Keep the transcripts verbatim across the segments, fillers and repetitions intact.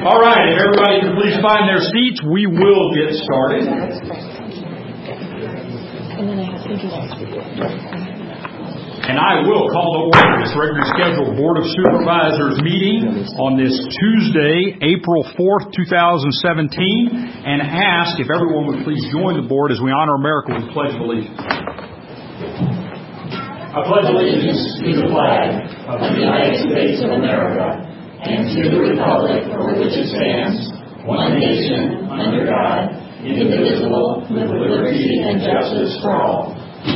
All right, if everybody can please find their seats, we will get started. And I will call to order this regularly scheduled Board of Supervisors meeting on this Tuesday, April fourth, twenty seventeen, and ask if everyone would please join the board as we honor America with the Pledge of Allegiance. I pledge allegiance to the flag of the United States of America and to the republic for which it stands, one nation, under God, indivisible, with liberty and justice for all.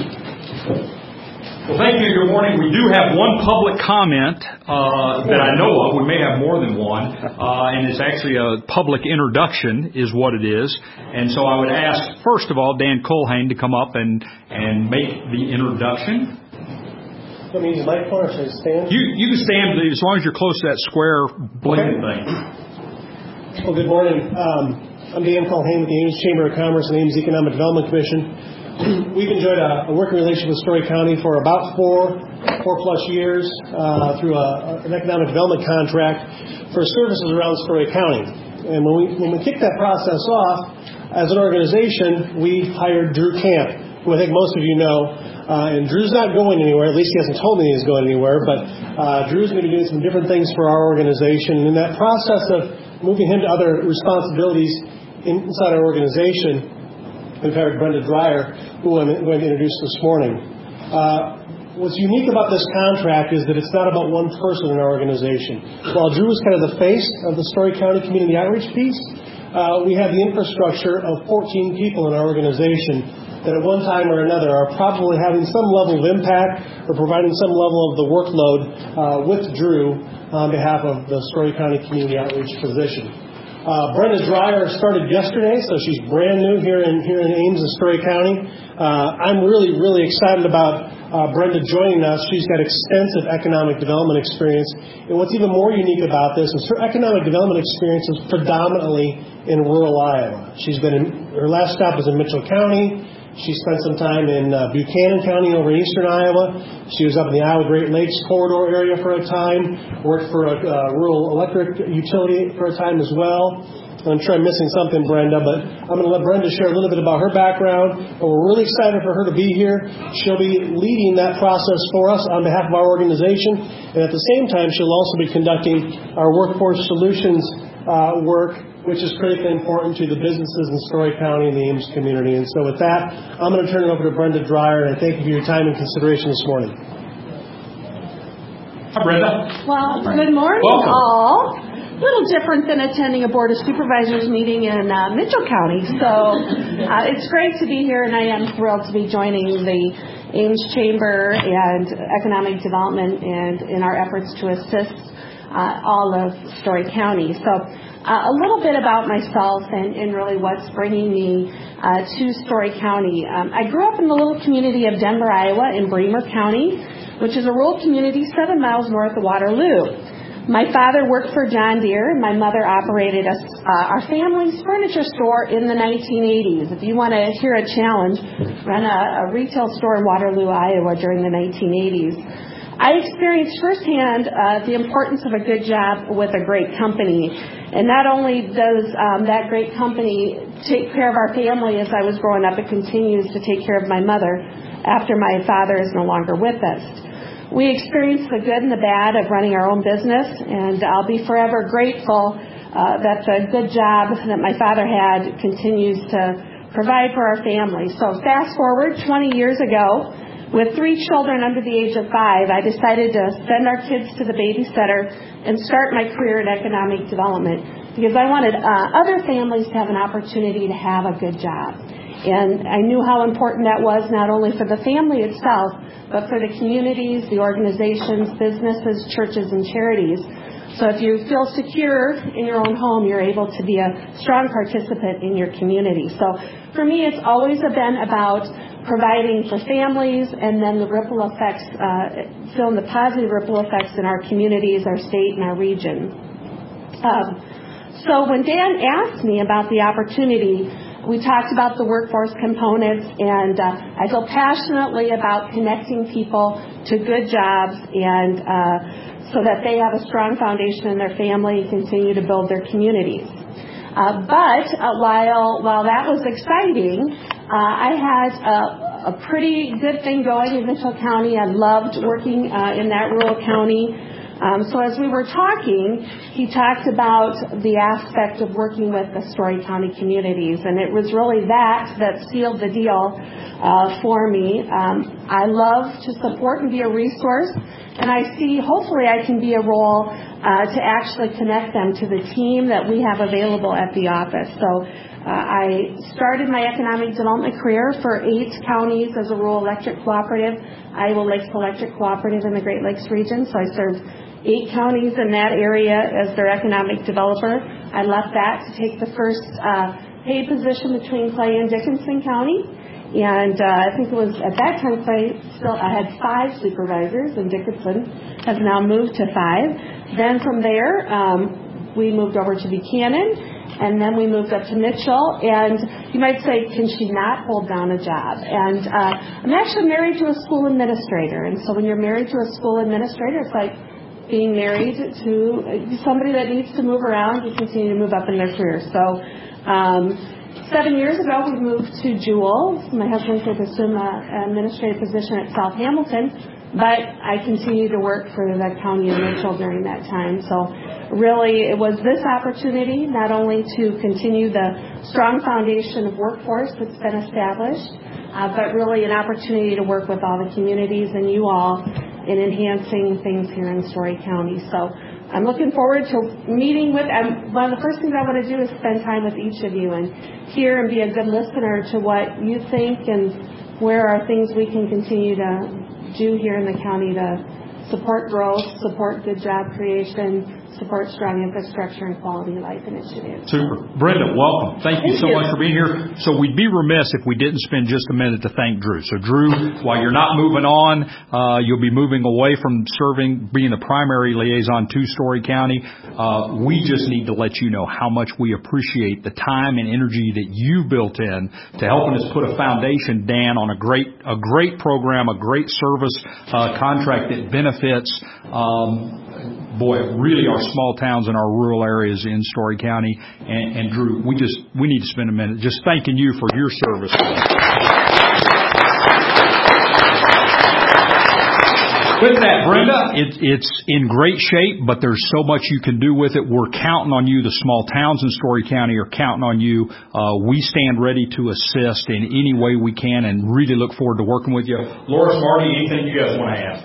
Well, thank you. Good morning. We do have one public comment uh, that I know of. We may have more than one, uh, and it's actually a public introduction is what it is. And so I would ask, first of all, Dan Culhane to come up and, and make the introduction. Let me use the microphone, or should I stand? You, you can stand as long as you're close to that square blinking okay. thing. Well, good morning. Um, I'm Dan Culhane with the Ames Chamber of Commerce and Ames Economic Development Commission. We've enjoyed a, a working relationship with Story County for about four, four plus years uh, through a, an economic development contract for services around Story County. And when we when we kicked that process off, as an organization, we hired Drew Camp, who I think most of you know. Uh, and Drew's not going anywhere. At least he hasn't told me he's going anywhere. But uh, Drew's going to be doing some different things for our organization. And in that process of moving him to other responsibilities inside our organization, we've hired Brenda Dreyer, who I'm going to introduce this morning. Uh, what's unique about this contract is that it's not about one person in our organization. While Drew is kind of the face of the Story County Community Outreach piece, uh, we have the infrastructure of fourteen people in our organization that at one time or another are probably having some level of impact or providing some level of the workload uh, with Drew on behalf of the Story County Community Outreach position. Uh, Brenda Dreyer started yesterday, so she's brand new here in here in Ames and Story County. Uh, I'm really, really excited about uh, Brenda joining us. She's got extensive economic development experience, and what's even more unique about this is her economic development experience is predominantly in rural Iowa. She's been in, her last stop was in Mitchell County. She spent some time in uh, Buchanan County over in eastern Iowa. She was up in the Iowa Great Lakes corridor area for a time, worked for a uh, rural electric utility for a time as well. I'm sure I'm missing something, Brenda, but I'm going to let Brenda share a little bit about her background. And we're really excited for her to be here. She'll be leading that process for us on behalf of our organization. And at the same time, she'll also be conducting our workforce solutions uh, work, which is critically important to the businesses in Story County and the Ames community. And so with that, I'm going to turn it over to Brenda Dreyer, and I thank you for your time and consideration this morning. Hi, Brenda. Well, good morning, Welcome. all. A little different than attending a Board of Supervisors meeting in uh, Mitchell County. So uh, it's great to be here, and I am thrilled to be joining the Ames Chamber and Economic Development and in our efforts to assist uh, all of Story County. So Uh, a little bit about myself and, and really what's bringing me uh, to Story County. Um, I grew up in the little community of Denver, Iowa in Bremer County, which is a rural community seven miles north of Waterloo. My father worked for John Deere, and my mother operated a, uh, our family's furniture store in the nineteen eighties. If you want to hear a challenge, run a, a retail store in Waterloo, Iowa during the nineteen eighties. I experienced firsthand uh, the importance of a good job with a great company. And not only does um, that great company take care of our family as I was growing up, it continues to take care of my mother after my father is no longer with us. We experienced the good and the bad of running our own business, and I'll be forever grateful uh, that the good job that my father had continues to provide for our family. So fast forward twenty years ago, with three children under the age of five, I decided to send our kids to the babysitter and start my career in economic development because I wanted uh, other families to have an opportunity to have a good job. And I knew how important that was not only for the family itself, but for the communities, the organizations, businesses, churches, and charities. So if you feel secure in your own home, you're able to be a strong participant in your community. So for me, it's always been about providing for families and then the ripple effects, uh, feeling the positive ripple effects in our communities, our state, and our region. Um, so when Dan asked me about the opportunity, we talked about the workforce components, and uh, I feel passionately about connecting people to good jobs, and uh, so that they have a strong foundation in their family and continue to build their communities. Uh, but uh, while while that was exciting, uh, I had a, a pretty good thing going in Mitchell County. I loved working uh, in that rural county. Um, so as we were talking, he talked about the aspect of working with the Story County communities, and it was really that that sealed the deal uh, for me. Um, I love to support and be a resource, and I see hopefully I can be a role uh, to actually connect them to the team that we have available at the office. So uh, I started my economic development career for eight counties as a rural electric cooperative, Iowa Lakes Electric Cooperative in the Great Lakes region. So I served eight counties in that area as their economic developer. I left that to take the first uh, paid position between Clay and Dickinson County. And uh, I think it was at that time Clay still I had five supervisors, and Dickinson has now moved to five. Then from there, um, we moved over to Buchanan, and then we moved up to Mitchell. And you might say, can she not hold down a job? And uh, I'm actually married to a school administrator. And so when you're married to a school administrator, it's like being married to somebody that needs to move around to continue to move up in their career. So um, seven years ago, we moved to Jewel. My husband could assume an administrative position at South Hamilton, but I continued to work for the county of Mitchell during that time. So really, it was this opportunity not only to continue the strong foundation of workforce that's been established, uh, but really an opportunity to work with all the communities and you all in enhancing things here in Story County. So I'm looking forward to meeting with, um, one of the first things I want to do is spend time with each of you and hear and be a good listener to what you think and where are things we can continue to do here in the county to support growth, support good job creation, support strong infrastructure and quality of life initiatives. Super. Brenda, welcome. Thank you Thank so you. much for being here. So we'd be remiss if we didn't spend just a minute to thank Drew. So Drew, while you're not moving on, uh, you'll be moving away from serving, being the primary liaison to Story County. Uh, we just need to let you know how much we appreciate the time and energy that you built in to helping us put a foundation, Dan, on a great, a great program, a great service, uh, contract that benefits, um, boy, really our small towns and our rural areas in Story County. And, and Drew, we just, we need to spend a minute just thanking you for your service. With that, Brenda, it, it's in great shape, but there's so much you can do with it. We're counting on you. The small towns in Story County are counting on you. Uh, we stand ready to assist in any way we can and really look forward to working with you. Loris, Marty, anything you guys want to ask?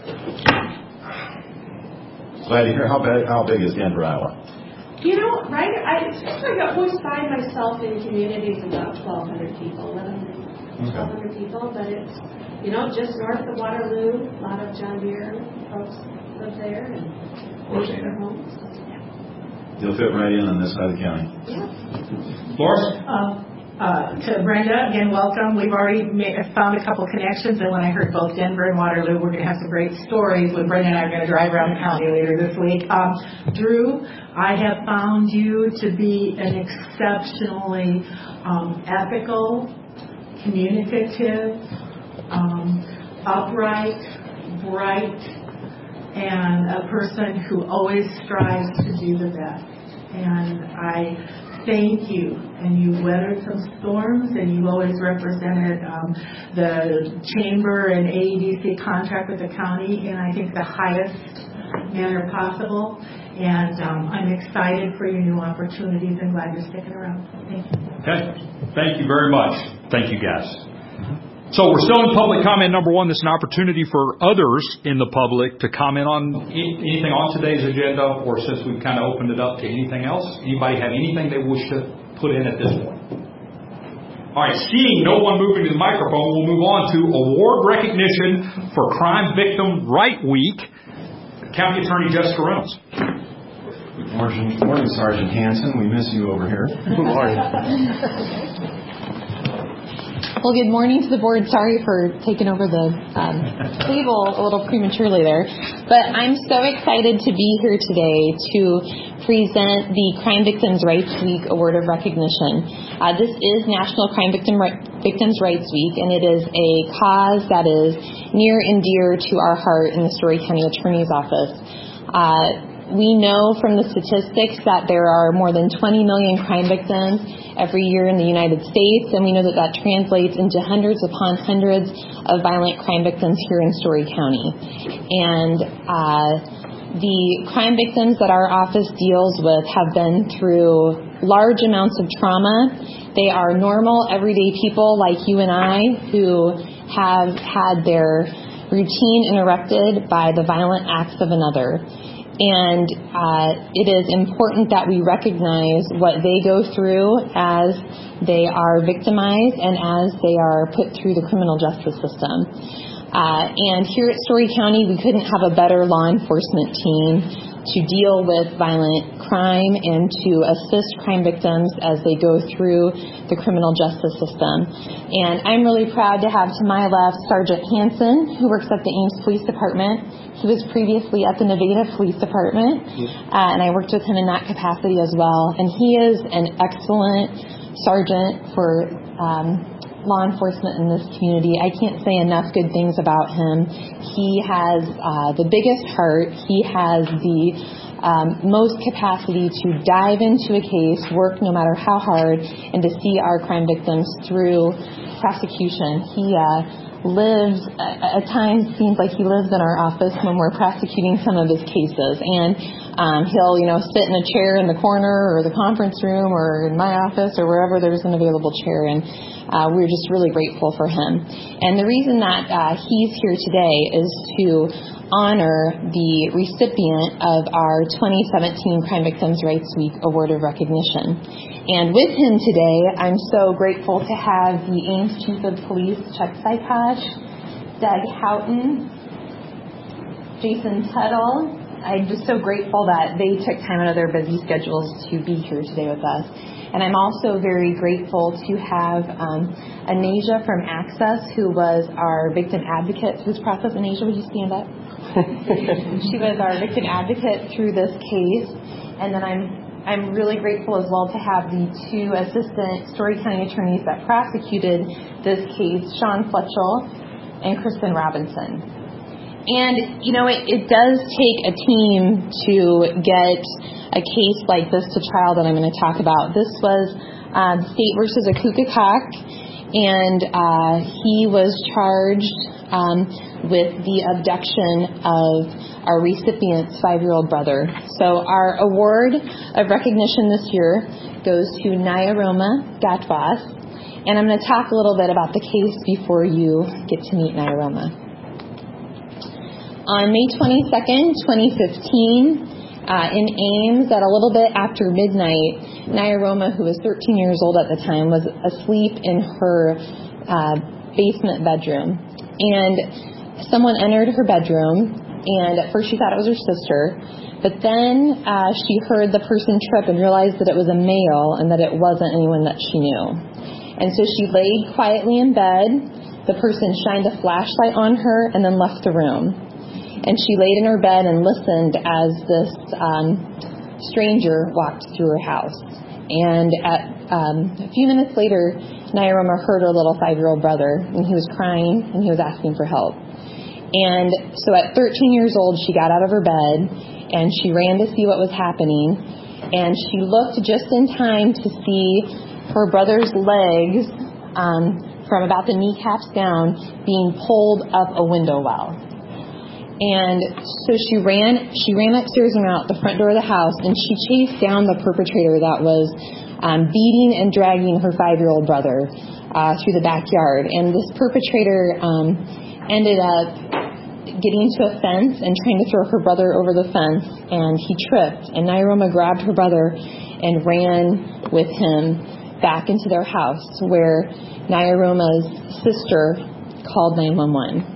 Glad to hear. How big, how big is Denver, Iowa? You know, right, I, it seems like I always find myself in communities of about twelve hundred people, eleven hundred, twelve hundred people, but it's, you know, just north of Waterloo, a lot of John Deere folks live there and live in their homes. Yeah. You'll fit right in on this side of the county. Yeah. Loris? Um, Uh, to Brenda, again, welcome. We've already made, found a couple connections, and when I heard both Denver and Waterloo, we're going to have some great stories when Brenda and I are going to drive around the county later this week. Um, Drew, I have found you to be an exceptionally um, ethical, communicative, um, upright, bright, and a person who always strives to do the best. And I thank you, and you weathered some storms, and you always represented um, the chamber and A E D C contract with the county in, I think, the highest manner possible. And um, I'm excited for your new opportunities and glad you're sticking around. Thank you. Okay. Thank you very much. Thank you, guys. So we're still in public comment number one. This is an opportunity for others in the public to comment on anything on today's agenda, or since we've kind of opened it up to anything else. Anybody have anything they wish to put in at this point? All right, seeing no one moving to the microphone, we'll move on to award recognition for Crime Victim Right Week. County Attorney Jessica Reynolds. Good morning, morning, Sergeant Hansen. We miss you over here. Good morning. Well, good morning to the board. Sorry for taking over the um, table a little prematurely there. But I'm so excited to be here today to present the Crime Victims' Rights Week Award of Recognition. Uh, this is National Crime Victim Ri- Victims' Rights Week, and it is a cause that is near and dear to our heart in the Story County Attorney's Office. Uh, We know from the statistics that there are more than twenty million crime victims every year in the United States, and we know that that translates into hundreds upon hundreds of violent crime victims here in Story County. And uh, the crime victims that our office deals with have been through large amounts of trauma. They are normal, everyday people like you and I who have had their routine interrupted by the violent acts of another. And uh, it is important that we recognize what they go through as they are victimized and as they are put through the criminal justice system. Uh, and here at Story County, we couldn't have a better law enforcement team to deal with violent crime and to assist crime victims as they go through the criminal justice system. And I'm really proud to have to my left Sergeant Hansen, who works at the Ames Police Department. He was previously at the Nevada Police Department, uh, and I worked with him in that capacity as well. And he is an excellent sergeant for um, law enforcement in this community. I can't say enough good things about him. He has uh, the biggest heart. He has the um, most capacity to dive into a case, work no matter how hard, and to see our crime victims through prosecution. He uh, lives, at times seems like he lives in our office when we're prosecuting some of his cases. And um, he'll, you know, sit in a chair in the corner or the conference room or in my office or wherever there's an available chair. And uh, we're just really grateful for him. And the reason that uh, he's here today is to honor the recipient of our twenty seventeen Crime Victims' Rights Week Award of Recognition. And with him today, I'm so grateful to have the Ames Chief of Police, Chuck Sykosh, Doug Houghton, Jason Tuttle. I'm just so grateful that they took time out of their busy schedules to be here today with us. And I'm also very grateful to have um, Anasia from Access, who was our victim advocate through this process. Anasia, would you stand up? She was our victim advocate through this case. And then I'm I'm really grateful as well to have the two assistant Story County attorneys that prosecuted this case, Sean Fletchell and Kristen Robinson. And, you know, it, it does take a team to get a case like this to trial that I'm going to talk about. This was uh, State versus Akukakak, and uh, he was charged um, with the abduction of our recipient's five-year-old brother. So our award of recognition this year goes to Nyaroma Gatwas, and I'm going to talk a little bit about the case before you get to meet Nyaroma. On May twenty-second, twenty fifteen, uh, in Ames, at a little bit after midnight, Nyaroma, who was thirteen years old at the time, was asleep in her uh, basement bedroom. And someone entered her bedroom, and at first she thought it was her sister, but then uh, she heard the person trip and realized that it was a male and that it wasn't anyone that she knew. And so she laid quietly in bed. The person shined a flashlight on her and then left the room. And she laid in her bed and listened as this um, stranger walked through her house. And at um, a few minutes later, Nyaroma heard her little five-year-old brother, and he was crying, and he was asking for help. And so at thirteen years old, she got out of her bed, and she ran to see what was happening. And she looked just in time to see her brother's legs um, from about the kneecaps down being pulled up a window well. And so she ran she ran upstairs and out the front door of the house, and she chased down the perpetrator that was um, beating and dragging her five-year-old brother uh, through the backyard. And this perpetrator um, ended up getting to a fence and trying to throw her brother over the fence, and he tripped. And Nyaroma grabbed her brother and ran with him back into their house, where Nyaroma's sister called nine one one.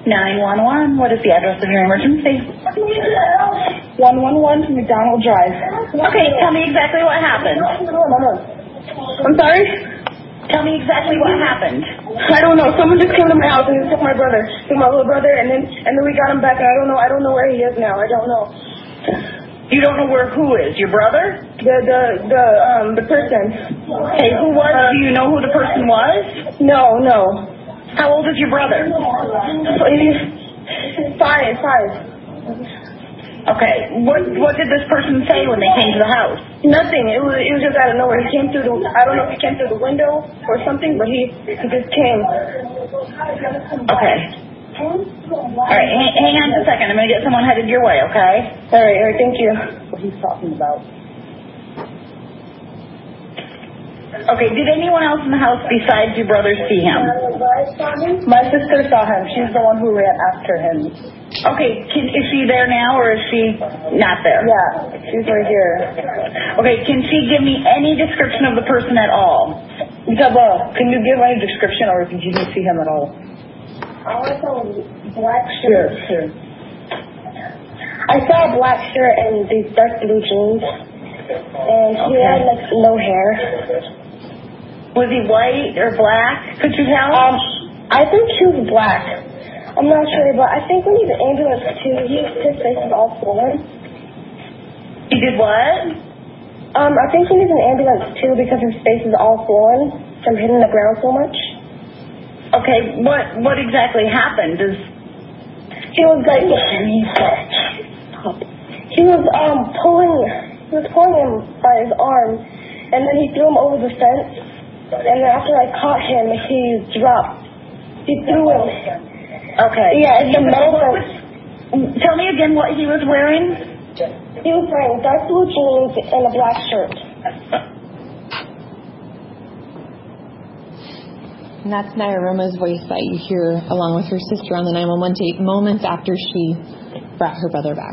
nine one one, what is the address of your emergency? one one one McDonald Drive. Okay, tell me exactly what happened. I'm sorry? Tell me exactly what happened. I don't know. Someone just came to my house and took my brother, took my little brother, and then and then we got him back. And I don't know. I don't know where he is now. I don't know. You don't know where who is? Your brother? The the the um the person. Okay, who was? Uh, do you know who the person was? No, no. How old is your brother? Five, five. Okay. What what did this person say when they came to the house? Nothing. It was it was just out of nowhere. He came through the. I don't know if he came through the window or something, but he he just came. Okay. All right. Hang, hang on just a second. I'm gonna get someone headed your way. Okay. All right. All right. Thank you. What he's talking about. Okay, did anyone else in the house besides your brother see him? My sister saw him. She's the one who ran after him. Okay, can, is she there now or is she not there? Yeah, she's right here. Okay, can she give me any description of the person at all? Isabel, can you give any description or did you see him at all? I saw a black shirt. Sure, sure. I saw a black shirt and these dark blue jeans. And he okay. had like no hair. Was he white or black? Could you tell? Um, I think he was black. I'm not sure, but I think we need an ambulance too. He, his face is all swollen. He did what? Um, I think he needs an ambulance too because his face is all swollen from hitting the ground so much. Okay, what what exactly happened? Is he was like he was um pulling he was pulling him by his arm, and then he threw him over the fence. And then after I caught him, he dropped. He threw him. Okay. Yeah, it's a metal fence. Tell me again what he was wearing. He was wearing dark blue jeans and a black shirt. And that's Nairoma's voice that you hear along with her sister on the nine one one tape moments after she brought her brother back.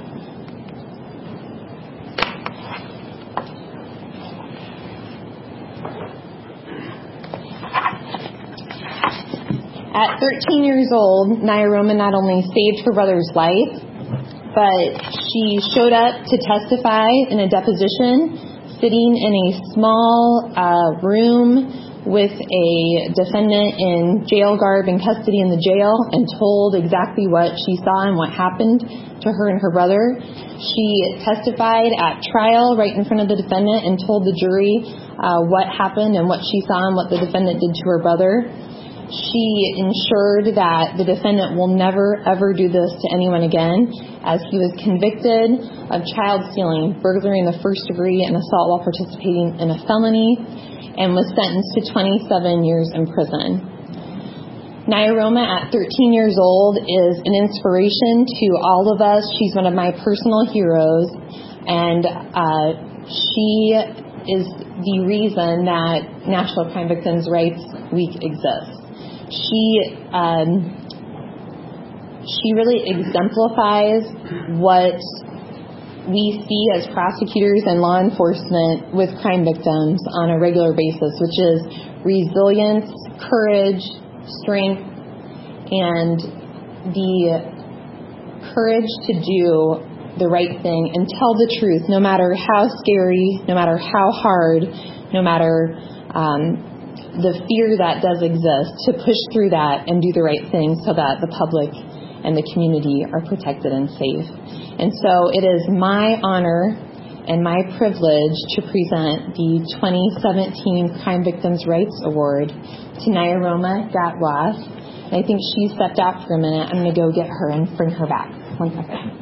At thirteen years old, Nairoma not only saved her brother's life, but she showed up to testify in a deposition, sitting in a small uh, room with a defendant in jail garb and custody in the jail, and told exactly what she saw and what happened to her and her brother. She testified at trial right in front of the defendant and told the jury uh, what happened and what she saw and what the defendant did to her brother. She ensured that the defendant will never, ever do this to anyone again, as he was convicted of child stealing, burglary in the first degree, and assault while participating in a felony, and was sentenced to twenty-seven years in prison. Nairoma, at thirteen years old, is an inspiration to all of us. She's one of my personal heroes, and uh, she is the reason that National Crime Victims' Rights Week exists. She um, she really exemplifies what we see as prosecutors and law enforcement with crime victims on a regular basis, which is resilience, courage, strength, and the courage to do the right thing and tell the truth, no matter how scary, no matter how hard, no matter um, the fear that does exist, to push through that and do the right thing so that the public and the community are protected and safe. And so it is my honor and my privilege to present the twenty seventeen Crime Victims' Rights Award to Nairoma Gatwas. And I think she stepped out for a minute. I'm going to go get her and bring her back. One second.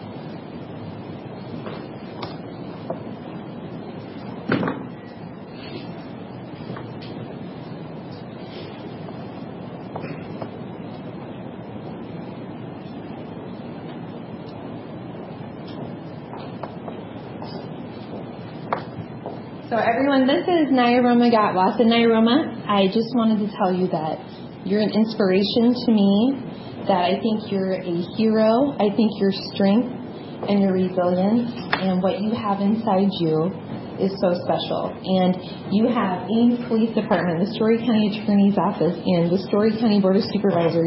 So everyone, this is Nairoma Gatwas. And Nairoma, I just wanted to tell you that you're an inspiration to me, that I think you're a hero. I think your strength and your resilience and what you have inside you is so special. And you have Ames Police Department, the Story County Attorney's Office, and the Story County Board of Supervisors,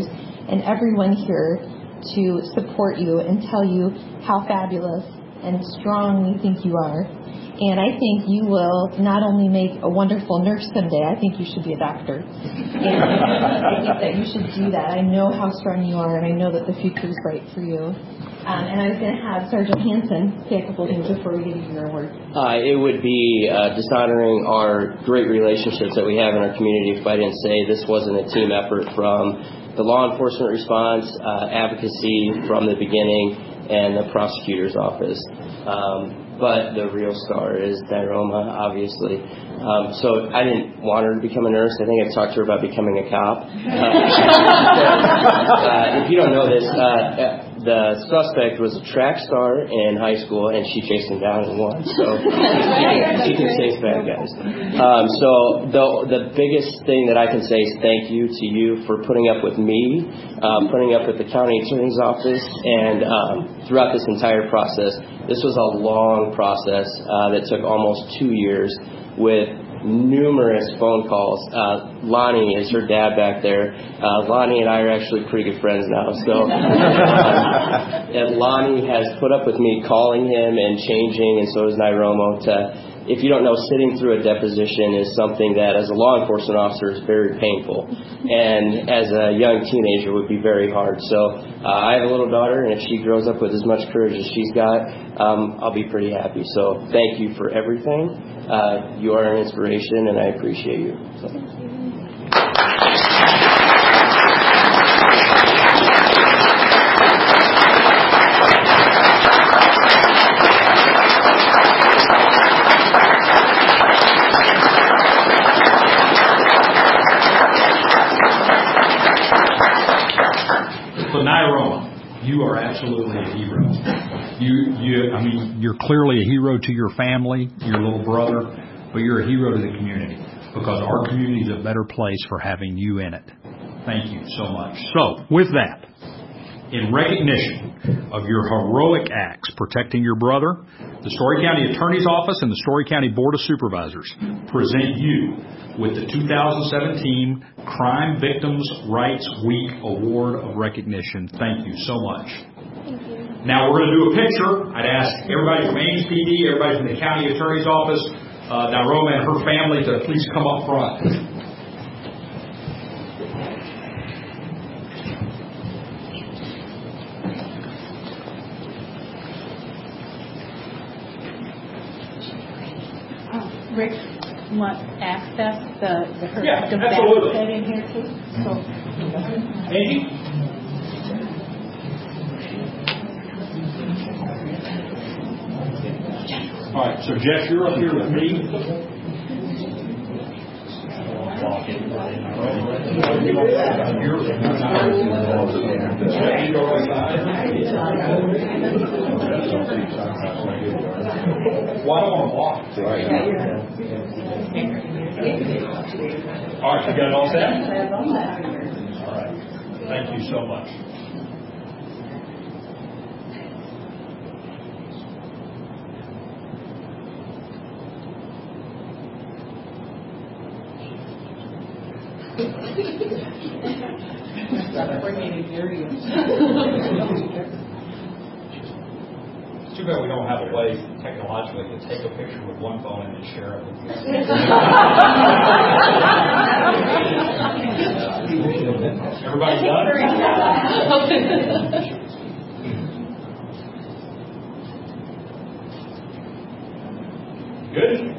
and everyone here to support you and tell you how fabulous and strong we think you are. And I think you will not only make a wonderful nurse someday, I think you should be a doctor. And I think that you should do that. I know how strong you are, and I know that the future is bright for you. Um, and I was going to have Sergeant Hansen say a couple things before we give you your award. Uh, it would be uh, dishonoring our great relationships that we have in our community if I didn't say this wasn't a team effort from the law enforcement response, uh, advocacy from the beginning, and the prosecutor's office. Um, but the real star is Nyroma, obviously. Um, so I didn't want her to become a nurse. I think I talked to her about becoming a cop. Uh, uh, if you don't know this, uh, the suspect was a track star in high school, and she chased him down and won. So she can chase bad guys. Um, so the the biggest thing that I can say is thank you to you for putting up with me, um, putting up with the county attorney's office, and um, throughout this entire process. This was a long process uh, that took almost two years with numerous phone calls. Uh, Lonnie is her dad back there. Uh, Lonnie and I are actually pretty good friends now. So uh, and Lonnie has put up with me calling him and changing, and so has Nyroma. To, if you don't know, sitting through a deposition is something that, as a law enforcement officer, is very painful, and as a young teenager would be very hard. So uh, I have a little daughter, and if she grows up with as much courage as she's got, um, I'll be pretty happy. So thank you for everything. Uh, you are an inspiration, and I appreciate you. So. Nyroma, you are absolutely a hero. You, you, I mean, you're clearly a hero to your family, your little brother, but you're a hero to the community because our community is a better place for having you in it. Thank you so much. So, with that, in recognition of your heroic acts protecting your brother, the Story County Attorney's Office and the Story County Board of Supervisors present you with the two thousand seventeen Crime Victims' Rights Week Award of Recognition. Thank you so much. Thank you. Now we're going to do a picture. I'd ask everybody from Ames P D, everybody from the County Attorney's Office, uh, Nyroma and her family to please come up front. Rick, want access the the her yeah, the absolutely. Set in here too. So, Angie? All right, so Jeff, you're up here with me. Why don't I walk? All right, you got it all set? All right. Thank you so much. It's too bad we don't have a way technologically to take a picture with one phone and then share it with you. Everybody done? Good?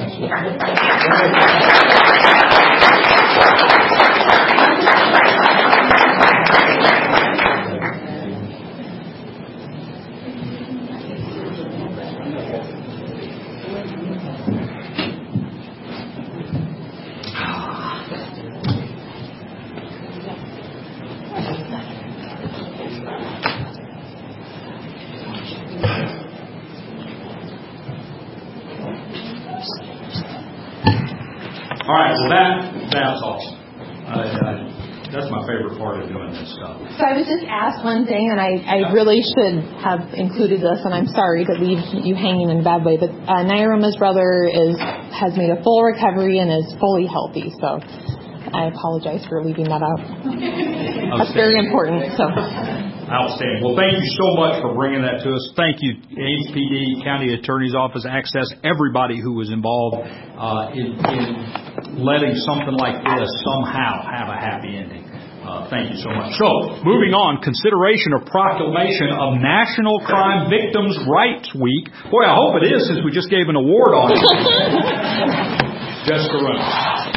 All right, well that that's awesome. Uh, uh, that's my favorite part of doing this stuff. So I was just asked one thing, and I, I really should have included this, and I'm sorry to leave you hanging in a bad way, but uh, Nyroma's brother is has made a full recovery and is fully healthy, so I apologize for leaving that out. That's very important. So. Outstanding. Well, thank you so much for bringing that to us. Thank you, Ames P D, County Attorney's Office, Access, everybody who was involved uh, in, in letting something like this somehow have a happy ending. Uh, thank you so much. So, moving on, consideration of proclamation of National Crime Victims' Rights Week. Boy, I hope it is, since we just gave an award on it. Jessica Reynolds.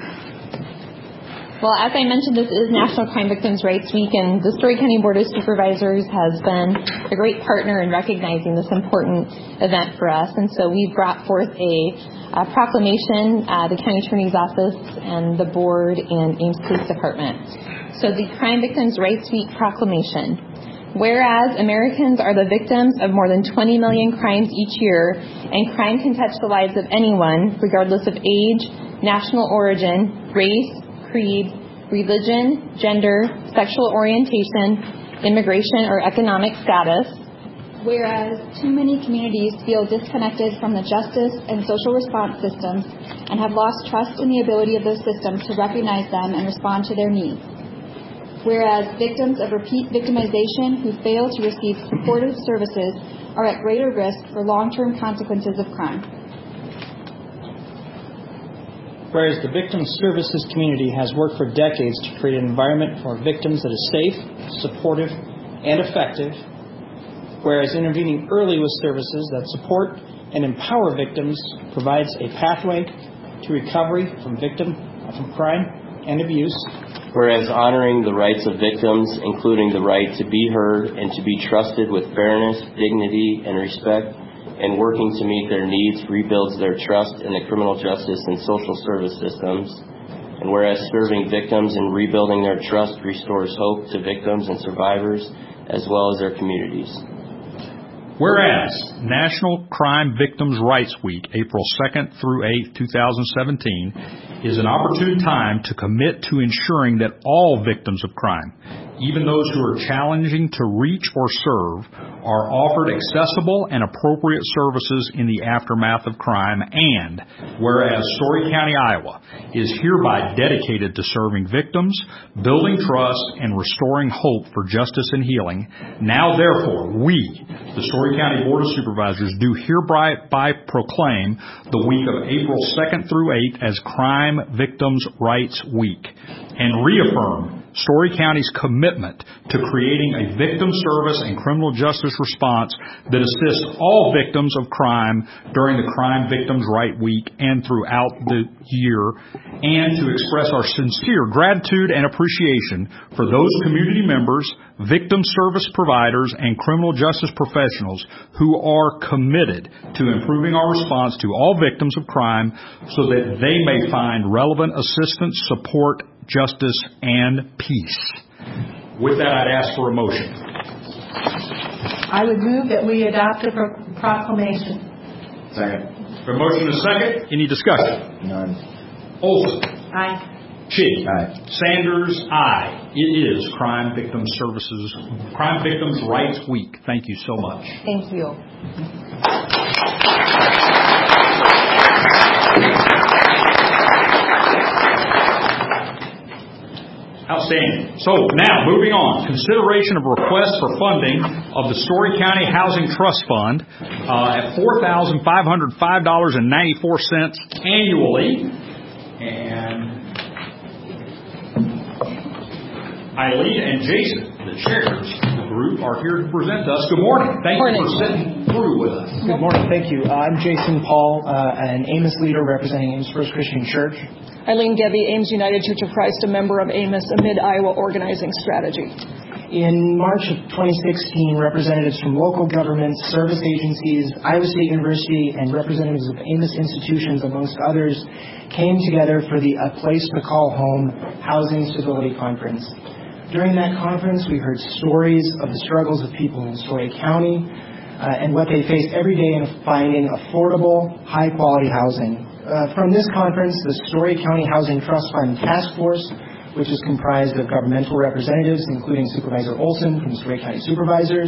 Well, as I mentioned, this is National Crime Victims' Rights Week, and the Story County Board of Supervisors has been a great partner in recognizing this important event for us. And so we've brought forth a, a proclamation, uh, the County Attorney's Office and the Board and Ames Police Department. So the Crime Victims' Rights Week proclamation. Whereas Americans are the victims of more than twenty million crimes each year, and crime can touch the lives of anyone, regardless of age, national origin, race, creed, religion, gender, sexual orientation, immigration, or economic status. Whereas too many communities feel disconnected from the justice and social response systems and have lost trust in the ability of those systems to recognize them and respond to their needs. Whereas victims of repeat victimization who fail to receive supportive services are at greater risk for long-term consequences of crime. Whereas the victim services community has worked for decades to create an environment for victims that is safe, supportive, and effective. Whereas intervening early with services that support and empower victims provides a pathway to recovery from victim from crime and abuse. Whereas honoring the rights of victims, including the right to be heard and to be trusted with fairness, dignity, and respect, and working to meet their needs rebuilds their trust in the criminal justice and social service systems. And whereas serving victims and rebuilding their trust restores hope to victims and survivors as well as their communities. Whereas National Crime Victims' Rights Week, April second through eighth, twenty seventeen, is an opportune time to commit to ensuring that all victims of crime, even those who are challenging to reach or serve, are offered accessible and appropriate services in the aftermath of crime. And whereas Story County, Iowa, is hereby dedicated to serving victims, building trust, and restoring hope for justice and healing, now therefore we, the Story County Board of Supervisors, do hereby proclaim the week of April second through eighth as Crime Victims' Rights Week, and reaffirm Story County's commitment to creating a victim service and criminal justice response that assists all victims of crime during the Crime Victims' Rights Week and throughout the year, and to express our sincere gratitude and appreciation for those community members, victim service providers, and criminal justice professionals who are committed to improving our response to all victims of crime so that they may find relevant assistance, support, justice, and peace. With that, I'd ask for a motion. I would move that we adopt the pro- proclamation. Second. A motion and a second. Any discussion? None. Olson. Aye. Chitty. Aye. Sanders. Aye. It is Crime Victims Services, Crime Victims' Rights Week. Thank you so much. Thank you. Outstanding. So now, moving on. Consideration of request for funding of the Story County Housing Trust Fund uh, at four thousand five hundred five dollars and ninety-four cents annually. And Eileen and Jason, the chairs of the group, are here to present us. Good morning. Thank morning. you for sitting through with us. Good morning. Thank you. Uh, I'm Jason Paul, uh, an Amos leader representing Amos First Christian Church. Eileen Gebbe, Ames United Church of Christ, a member of Amos, a Mid-Iowa organizing strategy. In March of twenty sixteen, representatives from local governments, service agencies, Iowa State University, and representatives of Amos institutions, amongst others, came together for the A Place to Call Home Housing Stability Conference. During that conference, we heard stories of the struggles of people in Story County uh, and what they face every day in finding affordable, high-quality housing. Uh, from this conference, the Story County Housing Trust Fund Task Force, which is comprised of governmental representatives, including Supervisor Olson from Story County Supervisors,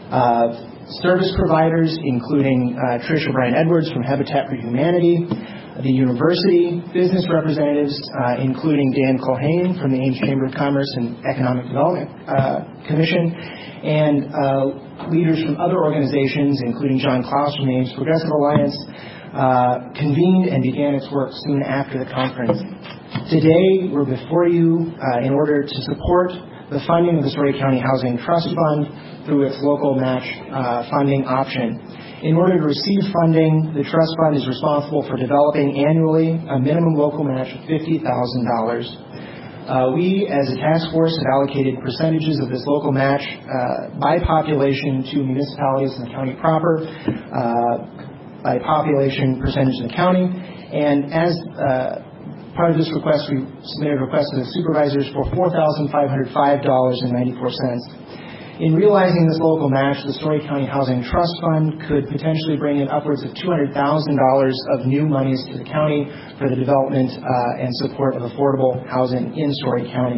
uh, service providers, including uh, Trish O'Brien Edwards from Habitat for Humanity, the university, business representatives, uh, including Dan Culhane from the Ames Chamber of Commerce and Economic Development uh, Commission, and uh, leaders from other organizations, including John Klaus from the Ames Progressive Alliance, uh, convened and began its work soon after the conference. Today, we're before you uh, in order to support the funding of the Story County Housing Trust Fund through its local match uh, funding option. In order to receive funding, the trust fund is responsible for developing annually a minimum local match of fifty thousand dollars. Uh, we, as a task force, have allocated percentages of this local match uh, by population to municipalities in the county proper, uh, by population percentage in the county, and as uh, part of this request, we submitted a request to the supervisors for four thousand five hundred five dollars and ninety-four cents. In realizing this local match, the Story County Housing Trust Fund could potentially bring in upwards of two hundred thousand dollars of new monies to the county for the development uh, and support of affordable housing in Story County.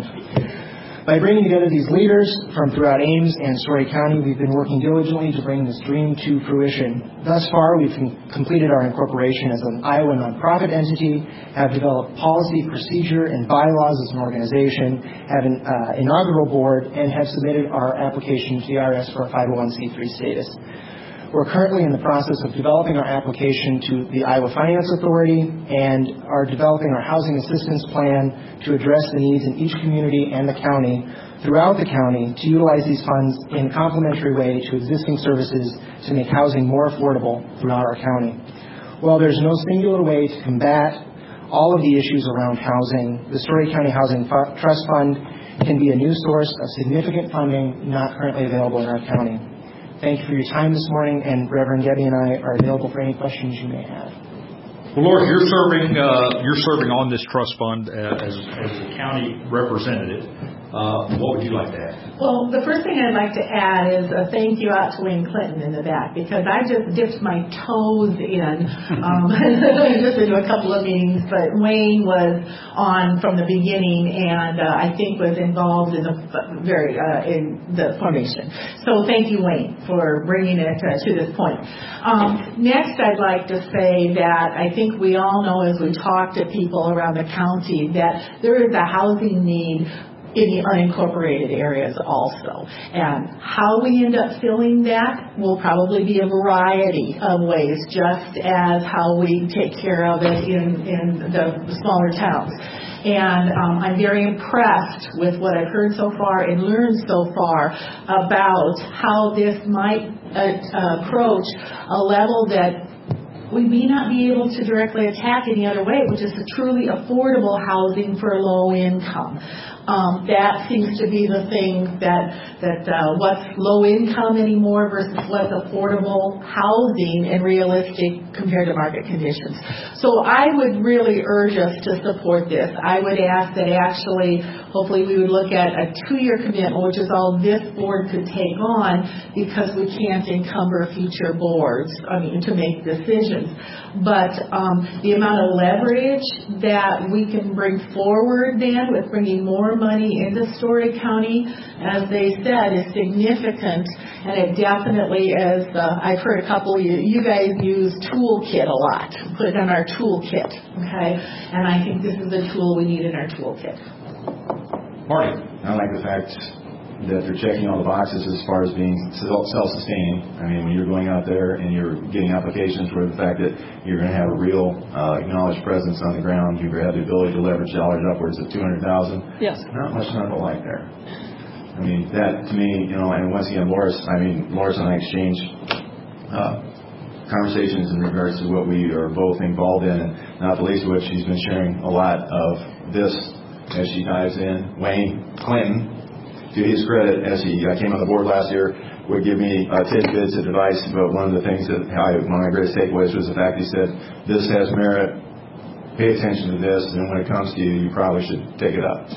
By bringing together these leaders from throughout Ames and Story County, we've been working diligently to bring this dream to fruition. Thus far, we've completed our incorporation as an Iowa nonprofit entity, have developed policy, procedure, and bylaws as an organization, have an uh, inaugural board, and have submitted our application to the I R S for a five oh one c three status. We're currently in the process of developing our application to the Iowa Finance Authority and are developing our housing assistance plan to address the needs in each community and the county, throughout the county, to utilize these funds in a complementary way to existing services to make housing more affordable throughout our county. While there's no singular way to combat all of the issues around housing, the Story County Housing Trust Fund can be a new source of significant funding not currently available in our county. Thank you for your time this morning, and Reverend Debbie and I are available for any questions you may have. Well, Lord, you're serving uh, you're serving on this trust fund uh, as, as a county representative. Uh, what would you like to add? Well, the first thing I'd like to add is a thank you out to Wayne Clinton in the back, because I just dipped my toes in um, just into a couple of meetings, but Wayne was on from the beginning and uh, I think was involved in the very uh, in the formation. So thank you, Wayne, for bringing it uh, to this point. Um, next, I'd like to say that I think we all know, as we talk to people around the county, that there is a housing need in the unincorporated areas also. And how we end up filling that will probably be a variety of ways, just as how we take care of it in, in the smaller towns. And um, I'm very impressed with what I've heard so far and learned so far about how this might uh, approach a level that we may not be able to directly attack any other way, which is a truly affordable housing for low income. Um, that seems to be the thing that that uh, what's low income anymore versus what's affordable housing and realistic compared to market conditions. So I would really urge us to support this. I would ask that actually, hopefully we would look at a two-year commitment, which is all this board could take on, because we can't encumber future boards, I mean, to make decisions. But um, the amount of leverage that we can bring forward then with bringing more money into Story County, as they said, is significant. And it definitely, as uh, I've heard a couple of you, you guys use toolkit a lot. Put it in our toolkit, okay? And I think this is a tool we need in our toolkit. Marty. I like the fact that they're checking all the boxes as far as being self-sustaining. I mean, when you're going out there and you're getting applications for the fact that you're going to have a real uh, acknowledged presence on the ground, you're going to have the ability to leverage dollars upwards of two hundred thousand dollars. Yes. Not much not to like there. I mean, that to me, you know, and once again, Loris, I mean, Loris and I exchange uh, conversations in regards to what we are both involved in, and not the least of which she's been sharing a lot of this as she dives in. Wayne Clinton, to his credit, as he uh, came on the board last year, would give me uh, tidbits of advice, but one of the things that I, one of my greatest takeaways was the fact he said, this has merit, pay attention to this, and when it comes to you, you probably should take it up.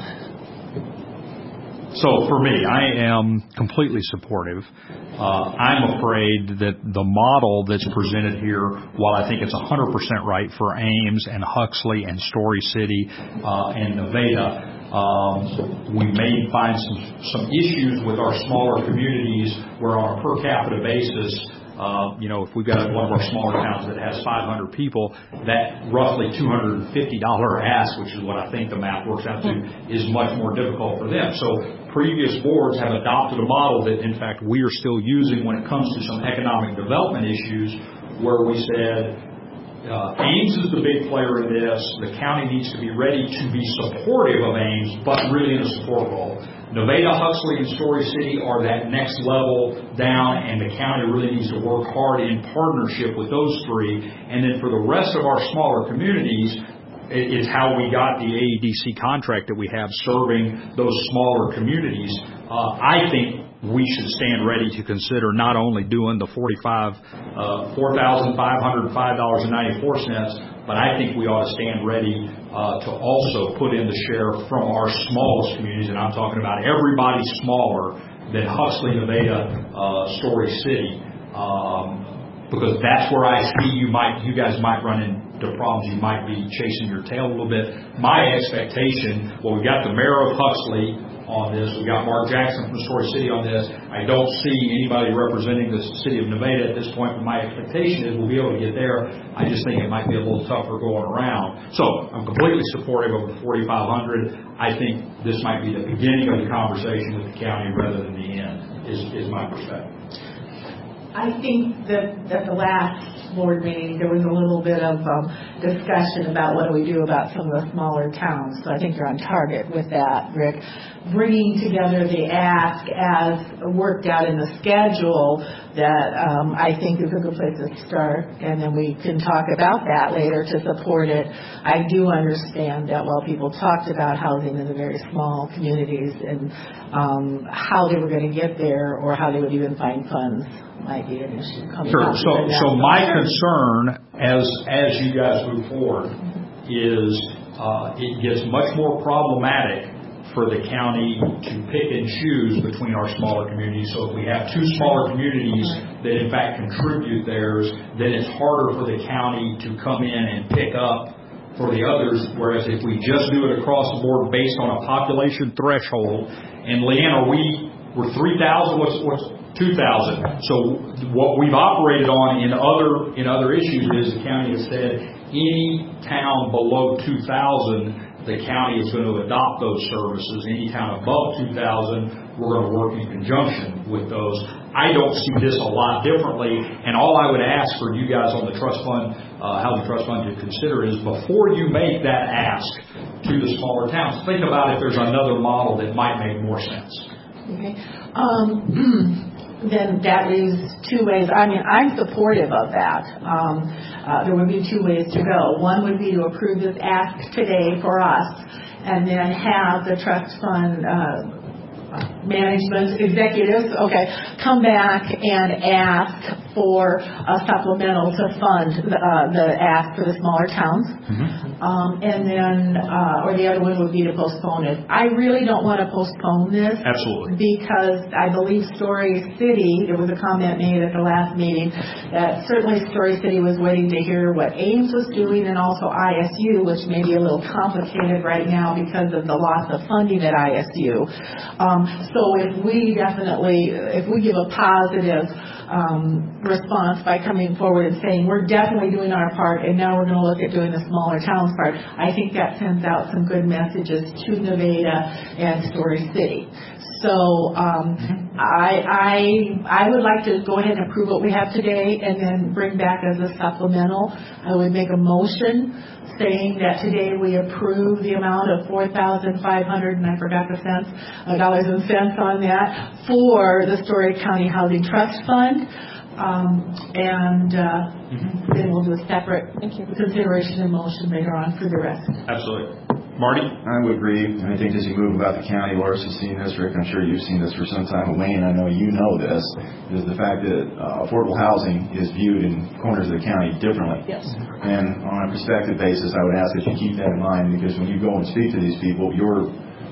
So for me, I am completely supportive. Uh, I'm afraid that the model that's presented here, while I think it's one hundred percent right for Ames and Huxley and Story City uh, and Nevada, um, we may find some, some issues with our smaller communities where on a per capita basis, Uh, you know, if we've got one of our smaller towns that has five hundred people, that roughly two hundred fifty dollars ask, which is what I think the math works out to, is much more difficult for them. So previous boards have adopted a model that, in fact, we are still using when it comes to some economic development issues, where we said, Uh, Ames is the big player in this. The county needs to be ready to be supportive of Ames, but really in a support role. Nevada, Huxley, and Story City are that next level down, and the county really needs to work hard in partnership with those three. And then for the rest of our smaller communities, it's how we got the A E D C contract that we have serving those smaller communities. Uh, I think we should stand ready to consider not only doing the forty-five, uh, four thousand five hundred five dollars and ninety-four cents, but I think we ought to stand ready uh, to also put in the share from our smallest communities, and I'm talking about everybody smaller than Huxley, Nevada, uh, Story City, um, because that's where I see you might, you guys might run into problems. You might be chasing your tail a little bit. My expectation, well, we've got the mayor of Huxley on this. We've got Mark Jackson from Story City on this. I don't see anybody representing the city of Nevada at this point, but my expectation is we'll be able to get there. I just think it might be a little tougher going around. So I'm completely supportive of the forty-five hundred. I think this might be the beginning of the conversation with the county rather than the end, is, is my perspective. I think that at the last board meeting, there was a little bit of um, discussion about what do we do about some of the smaller towns. So I think you're on target with that, Rick. Bringing together the ask as worked out in the schedule, that um, I think is a good place to start. And then we can talk about that later to support it. I do understand that while people talked about housing in the very small communities and um, how they were going to get there or how they would even find funds, might be an issue coming sure. up. So, so my concern as as you guys move forward is uh, it gets much more problematic for the county to pick and choose between our smaller communities. So if we have two smaller communities that in fact contribute theirs, then it's harder for the county to come in and pick up for the others. Whereas if we just do it across the board based on a population threshold, and Leanne, are we we're three thousand? What's what's two thousand. So what we've operated on in other in other issues is the county has said any town below two thousand, the county is going to adopt those services. Any town above two thousand, we're going to work in conjunction with those. I don't see this a lot differently, and all I would ask for you guys on the trust fund, uh, housing trust fund to consider is before you make that ask to the smaller towns, think about if there's another model that might make more sense. Okay. Um, then that leaves two ways. I mean, I'm supportive of that. Um, uh, there would be two ways to go. One would be to approve this ask today for us and then have the trust fund uh, management executives, okay, come back and ask for a supplemental to fund the, uh, the ask for the smaller towns. Mm-hmm. Um, and then, uh, or the other one would be to postpone it. I really don't want to postpone this. Absolutely. Because I believe Story City, there was a comment made at the last meeting that certainly Story City was waiting to hear what Ames was doing and also I S U, which may be a little complicated right now because of the loss of funding at I S U. Um, so if we definitely, if we give a positive um, response by coming forward and saying we're definitely doing our part and now we're going to look at doing the smaller towns part, I think that sends out some good messages to Nevada and Story City. So um, I, I I would like to go ahead and approve what we have today and then bring back as a supplemental. I would make a motion saying that today we approve the amount of four thousand five hundred and I forgot the cents, uh, dollars and cents on that for the Story County Housing Trust Fund. Um, and uh, mm-hmm. then we'll do a separate consideration and motion later on for the rest. Absolutely. Marty? I would agree. I think as you move about the county, Loris has seen this, Rick, I'm sure you've seen this for some time. Wayne, I know you know this, is the fact that uh, affordable housing is viewed in corners of the county differently. Yes. And on a prospective basis, I would ask that you keep that in mind, because when you go and speak to these people, your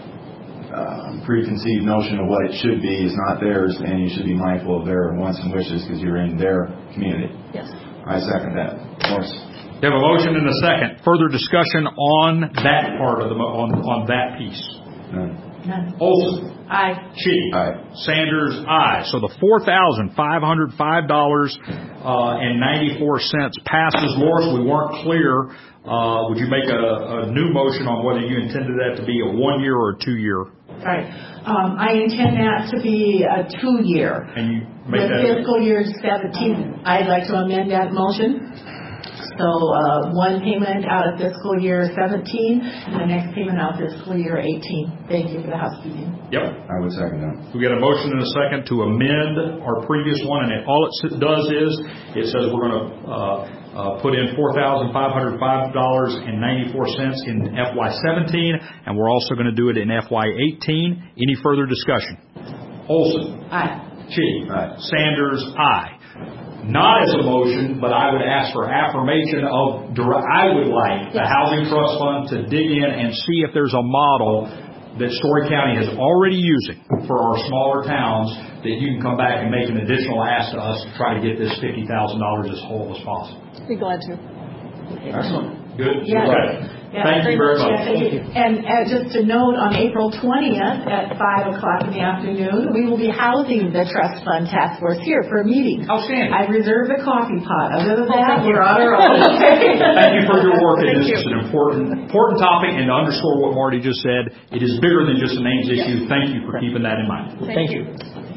uh, preconceived notion of what it should be is not theirs, and you should be mindful of their wants and wishes because you're in their community. Yes. I second that. Loris? We have a motion and a second. Further discussion on that part of the on on that piece. None. None. Olson. Aye. Chitty. Aye. Sanders, aye. So the four thousand five hundred five dollars uh, and ninety-four cents passes. Loris, we weren't clear. Uh, would you make a, a new motion on whether you intended that to be a one-year or a two-year? Right. Um, I intend that to be a two-year. And you make With that fiscal year seventeen, I'd like to amend that motion. So uh, one payment out of fiscal year seventeen and the next payment out of fiscal year eighteen. Thank you for the housekeeping. Yep. I would second that. We got a motion and a second to amend our previous one, and it, all it does is it says we're going to uh, uh, put in four thousand five hundred five dollars and ninety-four cents in F Y seventeen, and we're also going to do it in F Y eighteen. Any further discussion? Olson. Aye. Chitty. Aye. Sanders, aye. Not as a motion, but I would ask for affirmation of, I would like the Housing Trust Fund to dig in and see if there's a model that Story County is already using for our smaller towns that you can come back and make an additional ask to us to try to get this fifty thousand dollars as whole as possible. Be glad to. Excellent. Good. Yeah. Okay. Yeah, Thank you very much. Yeah, thank you. And uh, just a note, on April twentieth at five o'clock in the afternoon, we will be housing the Trust Fund Task Force here for a meeting. Outstanding. I reserved the coffee pot. Other than that, we're on our own. Thank you for your work. Thank This you. is an important important topic, and to underscore what Marty just said, it is bigger than just a names issue. Thank you for keeping that in mind. Thank you.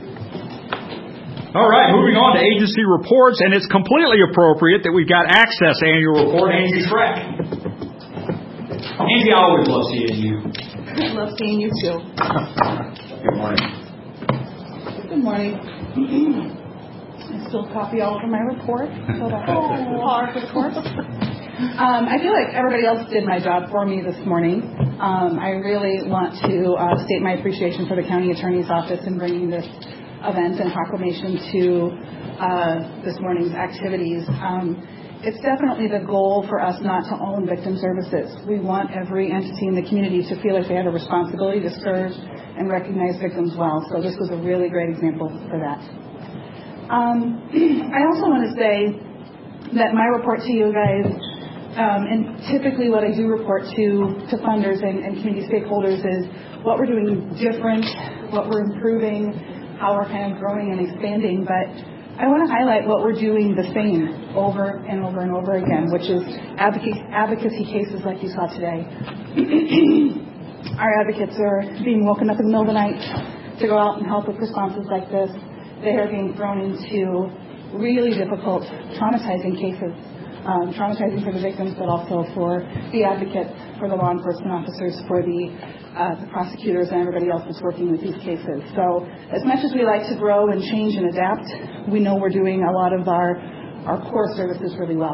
All right, moving on to agency reports, and it's completely appropriate that we've got Access annual report, Angie Schreck. Angie, I always love seeing you. I love seeing you too. Good morning. Good morning. I spilled coffee all over my report, so that's hard, of course. Um, I feel like everybody else did my job for me this morning. Um, I really want to uh, state my appreciation for the county attorney's office in bringing this event and proclamation to uh, this morning's activities. Um, It's definitely the goal for us not to own victim services. We want every entity in the community to feel like they have a responsibility to serve and recognize victims well. So this was a really great example for that. Um, I also want to say that my report to you guys, um, and typically what I do report to, to funders and, and community stakeholders is what we're doing different, what we're improving, how we're kind of growing and expanding. But I want to highlight what we're doing the same over and over and over again, which is advocacy, advocacy cases like you saw today. Our advocates are being woken up in the middle of the night to go out and help with responses like this. They are being thrown into really difficult, traumatizing cases, um, traumatizing for the victims, but also for the advocates, for the law enforcement officers, for the Uh, the prosecutors and everybody else that's working with these cases. So as much as we like to grow and change and adapt, we know we're doing a lot of our, our core services really well.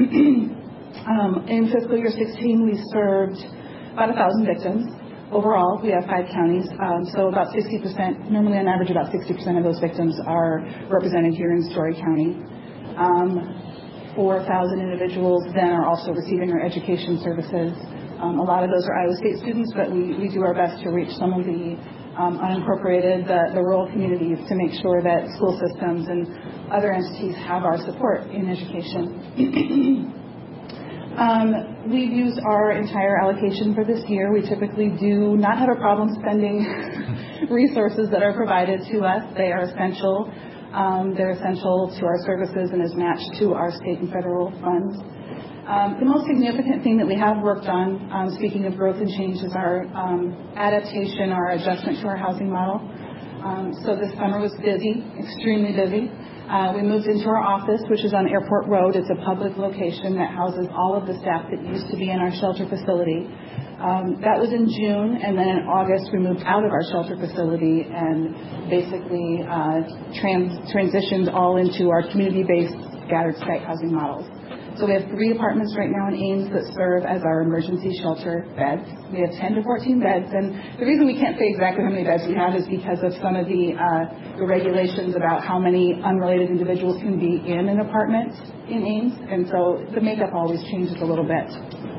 um, in fiscal year sixteen, we served about one thousand victims. Overall, we have five counties, um, so about sixty percent, normally on average about sixty percent of those victims are represented here in Story County. Um, four thousand individuals then are also receiving our education services. Um, a lot of those are Iowa State students, but we, we do our best to reach some of the um, unincorporated, the, the rural communities to make sure that school systems and other entities have our support in education. um, we've used our entire allocation for this year. We typically do not have a problem spending resources that are provided to us. They are essential. Um, they're essential to our services and is matched to our state and federal funds. Um, the most significant thing that we have worked on, um, speaking of growth and change, is our um, adaptation, our adjustment to our housing model. Um, so this summer was busy, extremely busy. Uh, we moved into our office, which is on Airport Road. It's a public location that houses all of the staff that used to be in our shelter facility. Um, that was in June, and then in August we moved out of our shelter facility and basically uh, trans- transitioned all into our community-based scattered site housing models. So we have three apartments right now in Ames that serve as our emergency shelter beds. We have ten to fourteen beds, and the reason we can't say exactly how many beds we have is because of some of the, uh, the regulations about how many unrelated individuals can be in an apartment in Ames, and so the makeup always changes a little bit.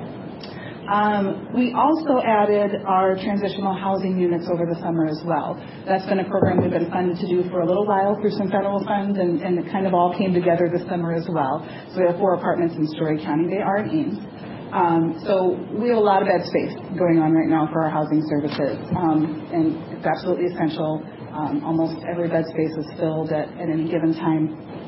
Um, we also added our transitional housing units over the summer as well. That's been a program we've been funded to do for a little while through some federal funds, and, and it kind of all came together this summer as well. So we have four apartments in Story County. They are in Ames. Um, so we have a lot of bed space going on right now for our housing services, um, and it's absolutely essential. Um, almost every bed space is filled at, at any given time.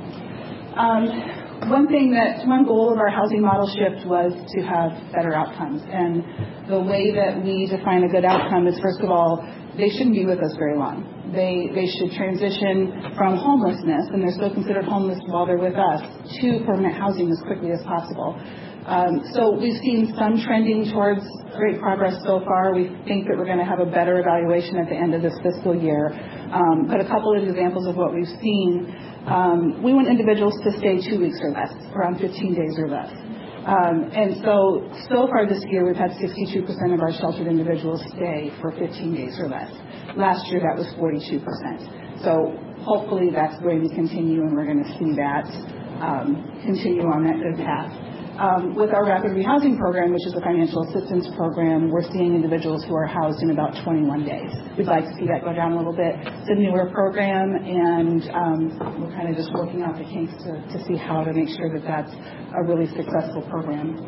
Um, one thing that, one goal of our housing model shift was to have better outcomes. And the way that we define a good outcome is, first of all, they shouldn't be with us very long. They they should transition from homelessness, and they're still considered homeless while they're with us, to permanent housing as quickly as possible. Um, so we've seen some trending towards great progress so far. We think that we're going to have a better evaluation at the end of this fiscal year. Um, but a couple of examples of what we've seen. Um, we want individuals to stay two weeks or less, around fifteen days or less. Um, and so, so far this year, we've had sixty-two percent of our sheltered individuals stay for fifteen days or less. Last year, that was forty-two percent. So hopefully that's going to continue, and we're going to see that um, continue on that good path. Um, with our Rapid Rehousing Program, which is a financial assistance program, we're seeing individuals who are housed in about twenty-one days. We'd like to see that go down a little bit. It's a newer program, and um, we're kind of just working out the kinks to, to see how to make sure that that's a really successful program.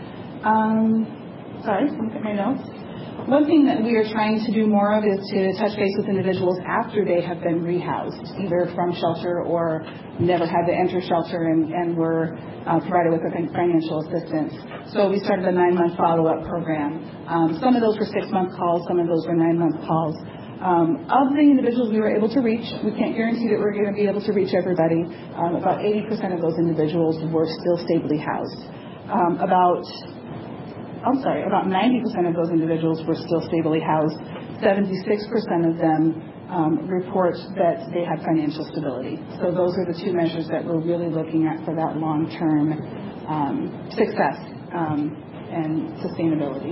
Um, sorry, let me get my notes. One thing that we are trying to do more of is to touch base with individuals after they have been rehoused, either from shelter or never had to enter shelter and, and were uh, provided with financial assistance. So we started a nine-month follow-up program. Um, some of those were six-month calls, some of those were nine-month calls. Um, of the individuals we were able to reach, we can't guarantee that we're going to be able to reach everybody. Um, about eighty percent of those individuals were still stably housed. Um, about I'm sorry, about ninety percent of those individuals were still stably housed. seventy-six percent of them um, report that they had financial stability. So those are the two measures that we're really looking at for that long-term um, success um, and sustainability.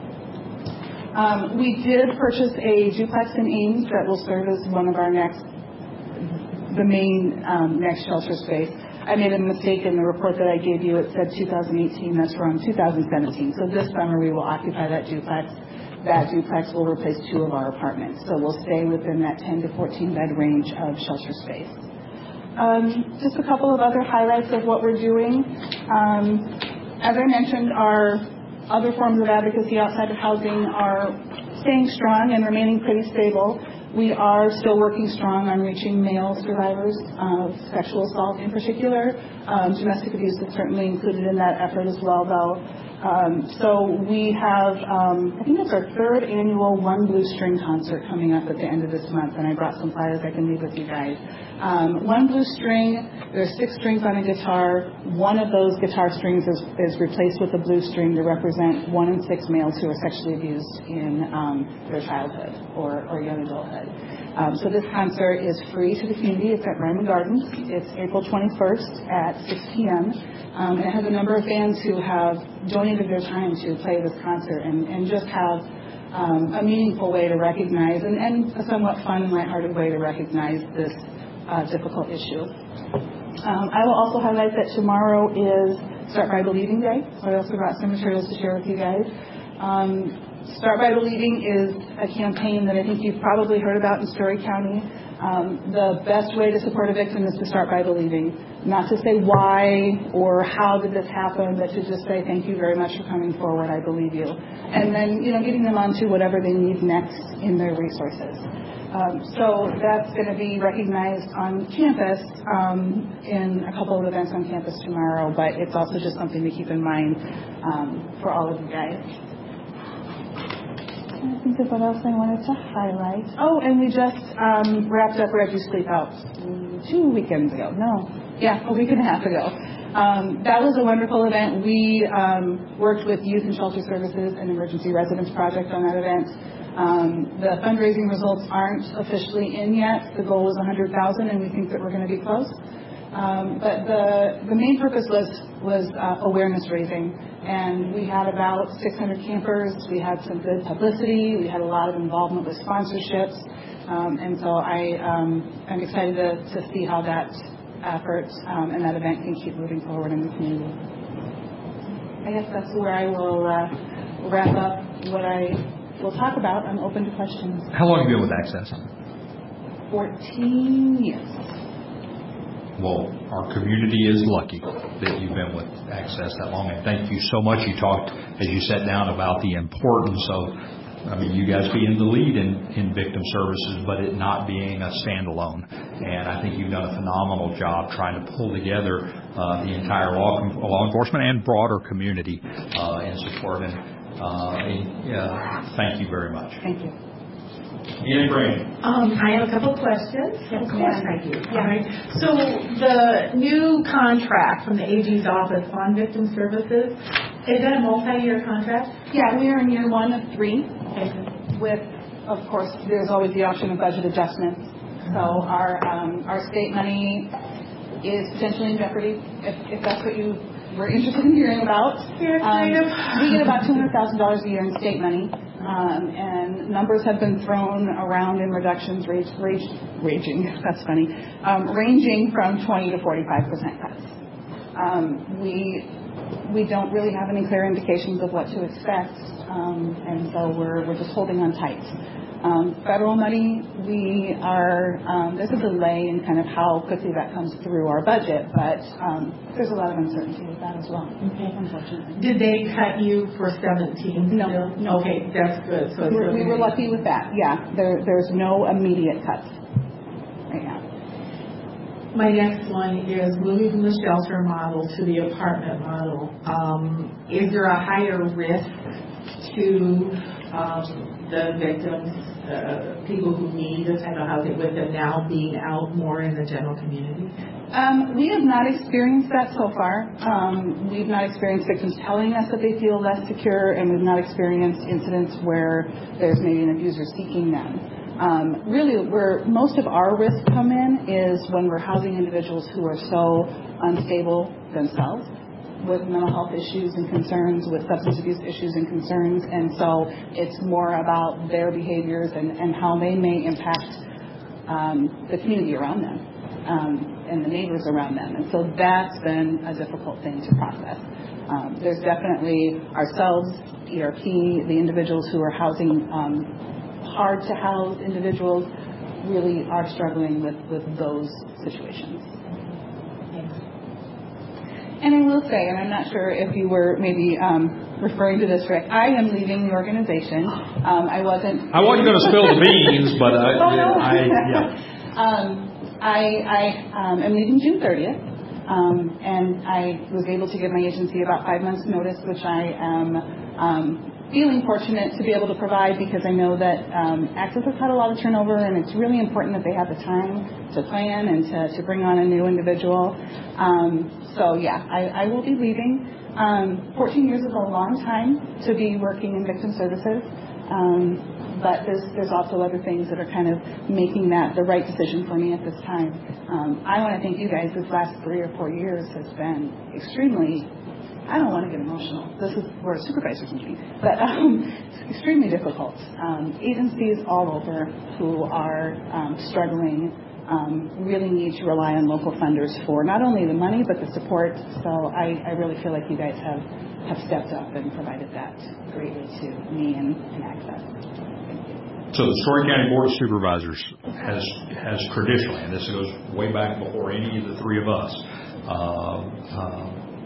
Um, we did purchase a duplex in Ames that will serve as one of our next, the main um, next shelter space. I made a mistake in the report that I gave you. It said two thousand eighteen. That's wrong, two thousand seventeen. So this summer we will occupy that duplex. That duplex will replace two of our apartments. So we'll stay within that ten to fourteen bed range of shelter space. Um, just a couple of other highlights of what we're doing. Um, as I mentioned, our other forms of advocacy outside of housing are staying strong and remaining pretty stable. We are still working strong on reaching male survivors of sexual assault in particular. Um, domestic abuse is certainly included in that effort as well, though. Um, so we have, um, I think it's our third annual One Blue String concert coming up at the end of this month, and I brought some flyers I can leave with you guys. Um, One Blue String, there's six strings on a guitar. One of those guitar strings is, is replaced with a blue string to represent one in six males who are sexually abused in um, their childhood or, or young adulthood. Um, so this concert is free to the community. It's at Ryman Gardens. It's April twenty-first at six p.m. Um, and it has a number of bands who have donated their time to play this concert and, and just have um, a meaningful way to recognize and, and a somewhat fun and lighthearted way to recognize this uh, difficult issue. Um, I will also highlight that tomorrow is Start by Believing Day. So I also brought some materials to share with you guys. Um, Start by Believing is a campaign that I think you've probably heard about in Story County. Um, the best way to support a victim is to start by believing. Not to say why or how did this happen, but to just say thank you very much for coming forward, I believe you. And then, you know, getting them onto whatever they need next in their resources. Um, so that's going to be recognized on campus um, in a couple of events on campus tomorrow, but it's also just something to keep in mind um, for all of you guys. I think of what else I wanted to highlight. Oh, and we just um, wrapped up Refuge Sleep Out two weekends ago. No, yeah, a week and a half ago. Um, that was a wonderful event. We um, worked with Youth and Shelter Services and Emergency Residence Project on that event. Um, the fundraising results aren't officially in yet. The goal was one hundred thousand dollars, and we think that we're going to be close. Um, but the the main purpose was was uh, awareness raising, and we had about six hundred campers. We had some good publicity. We had a lot of involvement with sponsorships, um, and so I um, I'm excited to, to see how that effort um, and that event can keep moving forward in the community. I guess that's where I will uh, wrap up what I. We'll talk about. I'm open to questions. How long have you been with Access? fourteen years. well, our community is lucky that you've been with Access that long. And thank you so much. You talked, as you sat down, about the importance of, I mean, you guys being the lead in, in victim services, but it not being a standalone. And I think you've done a phenomenal job trying to pull together uh, the entire law, law enforcement and broader community uh, in support. And uh, uh, thank you very much. Thank you. Ian Green. Um, I have a couple of questions. Yes, of course I do. All right. So the new contract from the A G's office on victim services, is that a multi-year contract? Yeah, we are in year one of three. Okay. With, of course, there's always the option of budget adjustments. So our um, our state money is potentially in jeopardy if, if that's what you were interested in hearing about. Um, we get about two hundred thousand dollars a year in state money. Um, and numbers have been thrown around in reductions, rage, rage, raging, that's funny, um, ranging from twenty to forty-five percent cuts. Um, we we don't really have any clear indications of what to expect, um, and so we're we're just holding on tight. Um, federal money, we are, um, there's a delay in kind of how quickly that comes through our budget, but um, there's a lot of uncertainty with that as well, okay. Unfortunately. Did they cut you for seventeen? No. no. Okay, that's good. So we're, we were lucky with that, yeah. There, there's no immediate cuts right now. My next one is moving from the shelter model to the apartment model. Um, is there a higher risk to um, the victims, uh, people who need this type of housing, with them now being out more in the general community? Um, we have not experienced that so far. Um, we've not experienced victims telling us that they feel less secure, and we've not experienced incidents where there's maybe an abuser seeking them. Um, really, where most of our risks come in is when we're housing individuals who are so unstable themselves, with mental health issues and concerns, with substance abuse issues and concerns, and so it's more about their behaviors and, and how they may impact um, the community around them um, and the neighbors around them, and so that's been a difficult thing to process. Um, there's definitely ourselves, E R P, the individuals who are housing um, hard to house individuals really are struggling with, with those situations. And I will say, and I'm not sure if you were maybe um, referring to this, Rick, I am leaving the organization. Um, I wasn't. I wasn't going to spill the beans, but I, oh, no. I yeah. um, I, I um, am leaving June thirtieth, um, and I was able to give my agency about five months' notice, which I am um, feeling fortunate to be able to provide because I know that um, Access has had a lot of turnover, and it's really important that they have the time to plan and to, to bring on a new individual. Um, So, yeah, I, I will be leaving. Um, fourteen years is a long time to be working in victim services, um, but there's, there's also other things that are kind of making that the right decision for me at this time. Um, I want to thank you guys. This last three or four years has been extremely, I don't want to get emotional. This is where a supervisor's meeting, but um, it's extremely difficult. Um, agencies all over who are um, struggling Um, really need to rely on local funders for not only the money but the support. So I, I really feel like you guys have, have stepped up and provided that greatly to me and, and Access. So the Story County Board of Supervisors has has traditionally, and this goes way back before any of the three of us, uh, uh,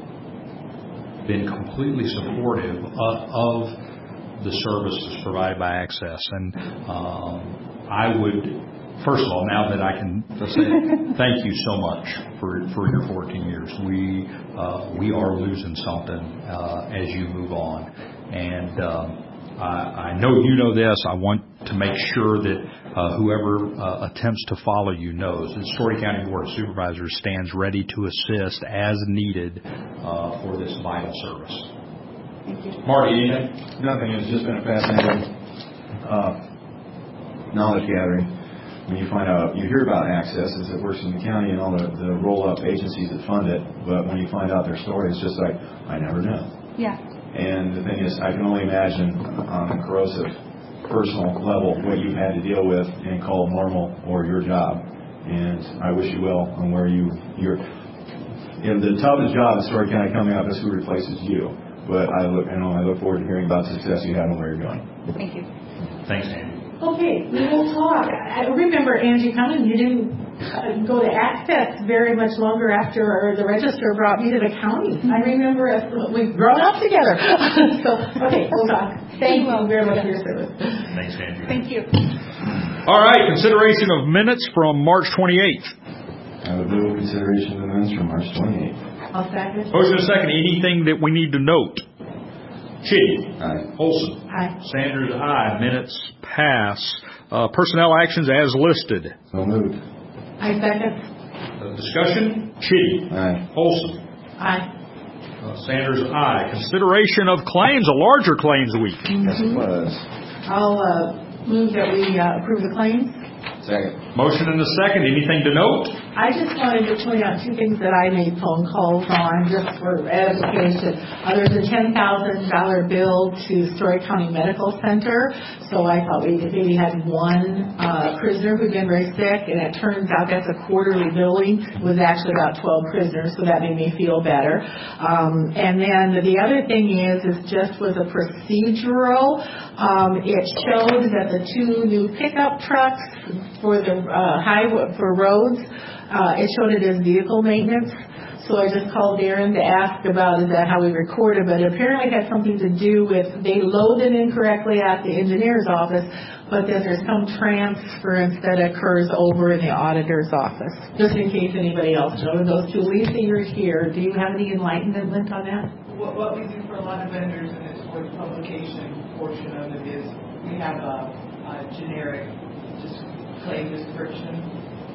been completely supportive of, of the services provided by Access. And um, I would. First of all, now that I can say thank you so much for for your fourteen years. We uh, we are losing something uh, as you move on, and um, I, I know you know this. I want to make sure that uh, whoever uh, attempts to follow you knows that Story County Board of Supervisors stands ready to assist as needed uh, for this vital service. Thank you, Marty. Anything? Nothing. It's just been a fascinating uh, knowledge gathering. When you find out, you hear about Access as it works in the county and all the, the roll-up agencies that fund it, but when you find out their story, it's just like, I never knew. Yeah. And the thing is, I can only imagine on a corrosive, personal level what you've had to deal with and call normal or your job. And I wish you well on where you, you're, you know, the toughest job in Story County coming up is who replaces you. But I look, you know, I look forward to hearing about the success you have and where you're going. Thank you. Thanks, Andy. Okay, we will talk. I remember, Angie Cummins, you didn't uh, go to Access very much longer after or the register brought me to the county. I remember us, we've grown up together. So, okay, we'll talk. Thank you very much for your service. Thanks, Andrew. Thank you. All right, consideration of minutes from March twenty-eighth. I would move consideration of the minutes from March twenty-eighth. I'll second. Motion and second. Anything that we need to note? Chitty. Aye. Olson. Aye. Sanders, aye. Minutes pass. Uh, personnel actions as listed. So moved. I second. Uh, discussion? Chitty. Aye. Olson. Aye. Uh, Sanders, aye. Consideration of claims, a larger claims week. Yes, it was. I'll uh, move that we uh, approve the claims. Second. Motion and a second. Anything to note? I just wanted to point out two things that I made phone calls on just for edification. Uh, there's a ten thousand dollars bill to Story County Medical Center. So I thought we maybe had one uh, prisoner who'd been very sick, and it turns out that's a quarterly billing. It was actually about twelve prisoners, so that made me feel better. Um, and then the other thing is, is just was a procedural. Um, it showed that the two new pickup trucks for the uh, highway for roads, uh, it showed it as vehicle maintenance. So I just called Darren to ask about is that how we record it, but it apparently had something to do with they loaded incorrectly at the engineer's office, but then there's some transfer instead occurs over in the auditor's office. Just in case anybody else knows those two. Lisa, you're here. Do you have any enlightenment on that? What, what we do for a lot of vendors, and it's for the publication portion of it, is we have a, a generic just claim description.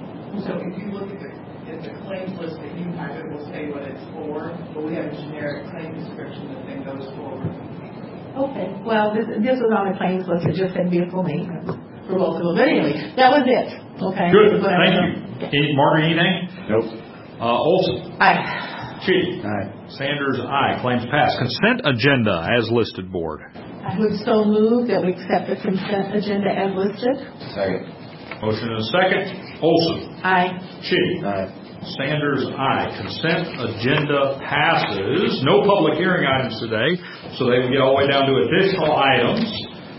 So if you look at the, at the claims list that you have, it will say what it's for, but we have a generic claim description that then goes forward. Okay. Well, this, this was on the claims list. It just said vehicle maintenance for both of them. But anyway, that was it. Okay. Good. Thank you. Any, Margaret, anything? Nope. Uh, Olson. Aye. Chitty. Aye. Sanders, aye. Claims passed. Consent agenda as listed, board. I would so move that we accept the consent agenda as listed. Second. Motion and a second. Olson. Aye. Chitty. Aye. Sanders, aye. Consent agenda passes. No public hearing items today, so they can get all the way down to additional items.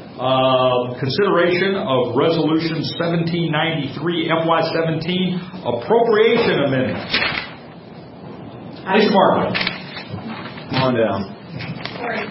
Uh, consideration of Resolution seventeen ninety-three F Y seventeen appropriation amendment. Mister Martin. Come on down. Sorry.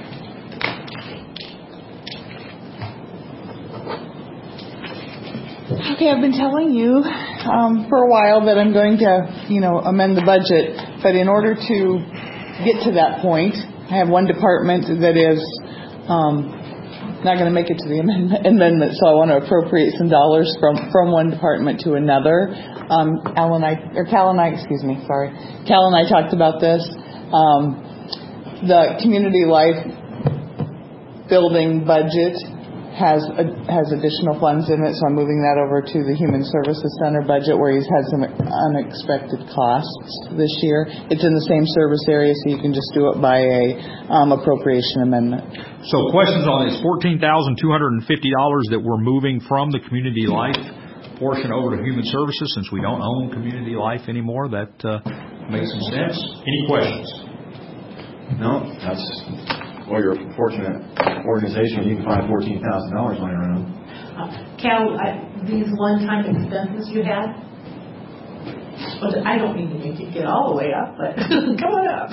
Okay, I've been telling you um, for a while that I'm going to, you know, amend the budget. But in order to get to that point, I have one department that is um, not going to make it to the amendment, amendment, so I want to appropriate some dollars from, from one department to another. Um, Al and I, or Cal and I, excuse me, sorry. Cal and I talked about this. Um, the community life building budget has a, has additional funds in it, so I'm moving that over to the Human Services Center budget where he's had some unexpected costs this year. It's in the same service area, so you can just do it by a um, appropriation amendment. So questions on this fourteen thousand two hundred fifty dollars that we're moving from the community life portion over to Human Services, since we don't own community life anymore. That uh, makes some sense. Any questions? No, that's... Well, you're a fortunate organization. You can find fourteen thousand dollars lying around. Uh, Cal, I, these one-time expenses you had, well, I don't mean to make you get all the way up, but come on up.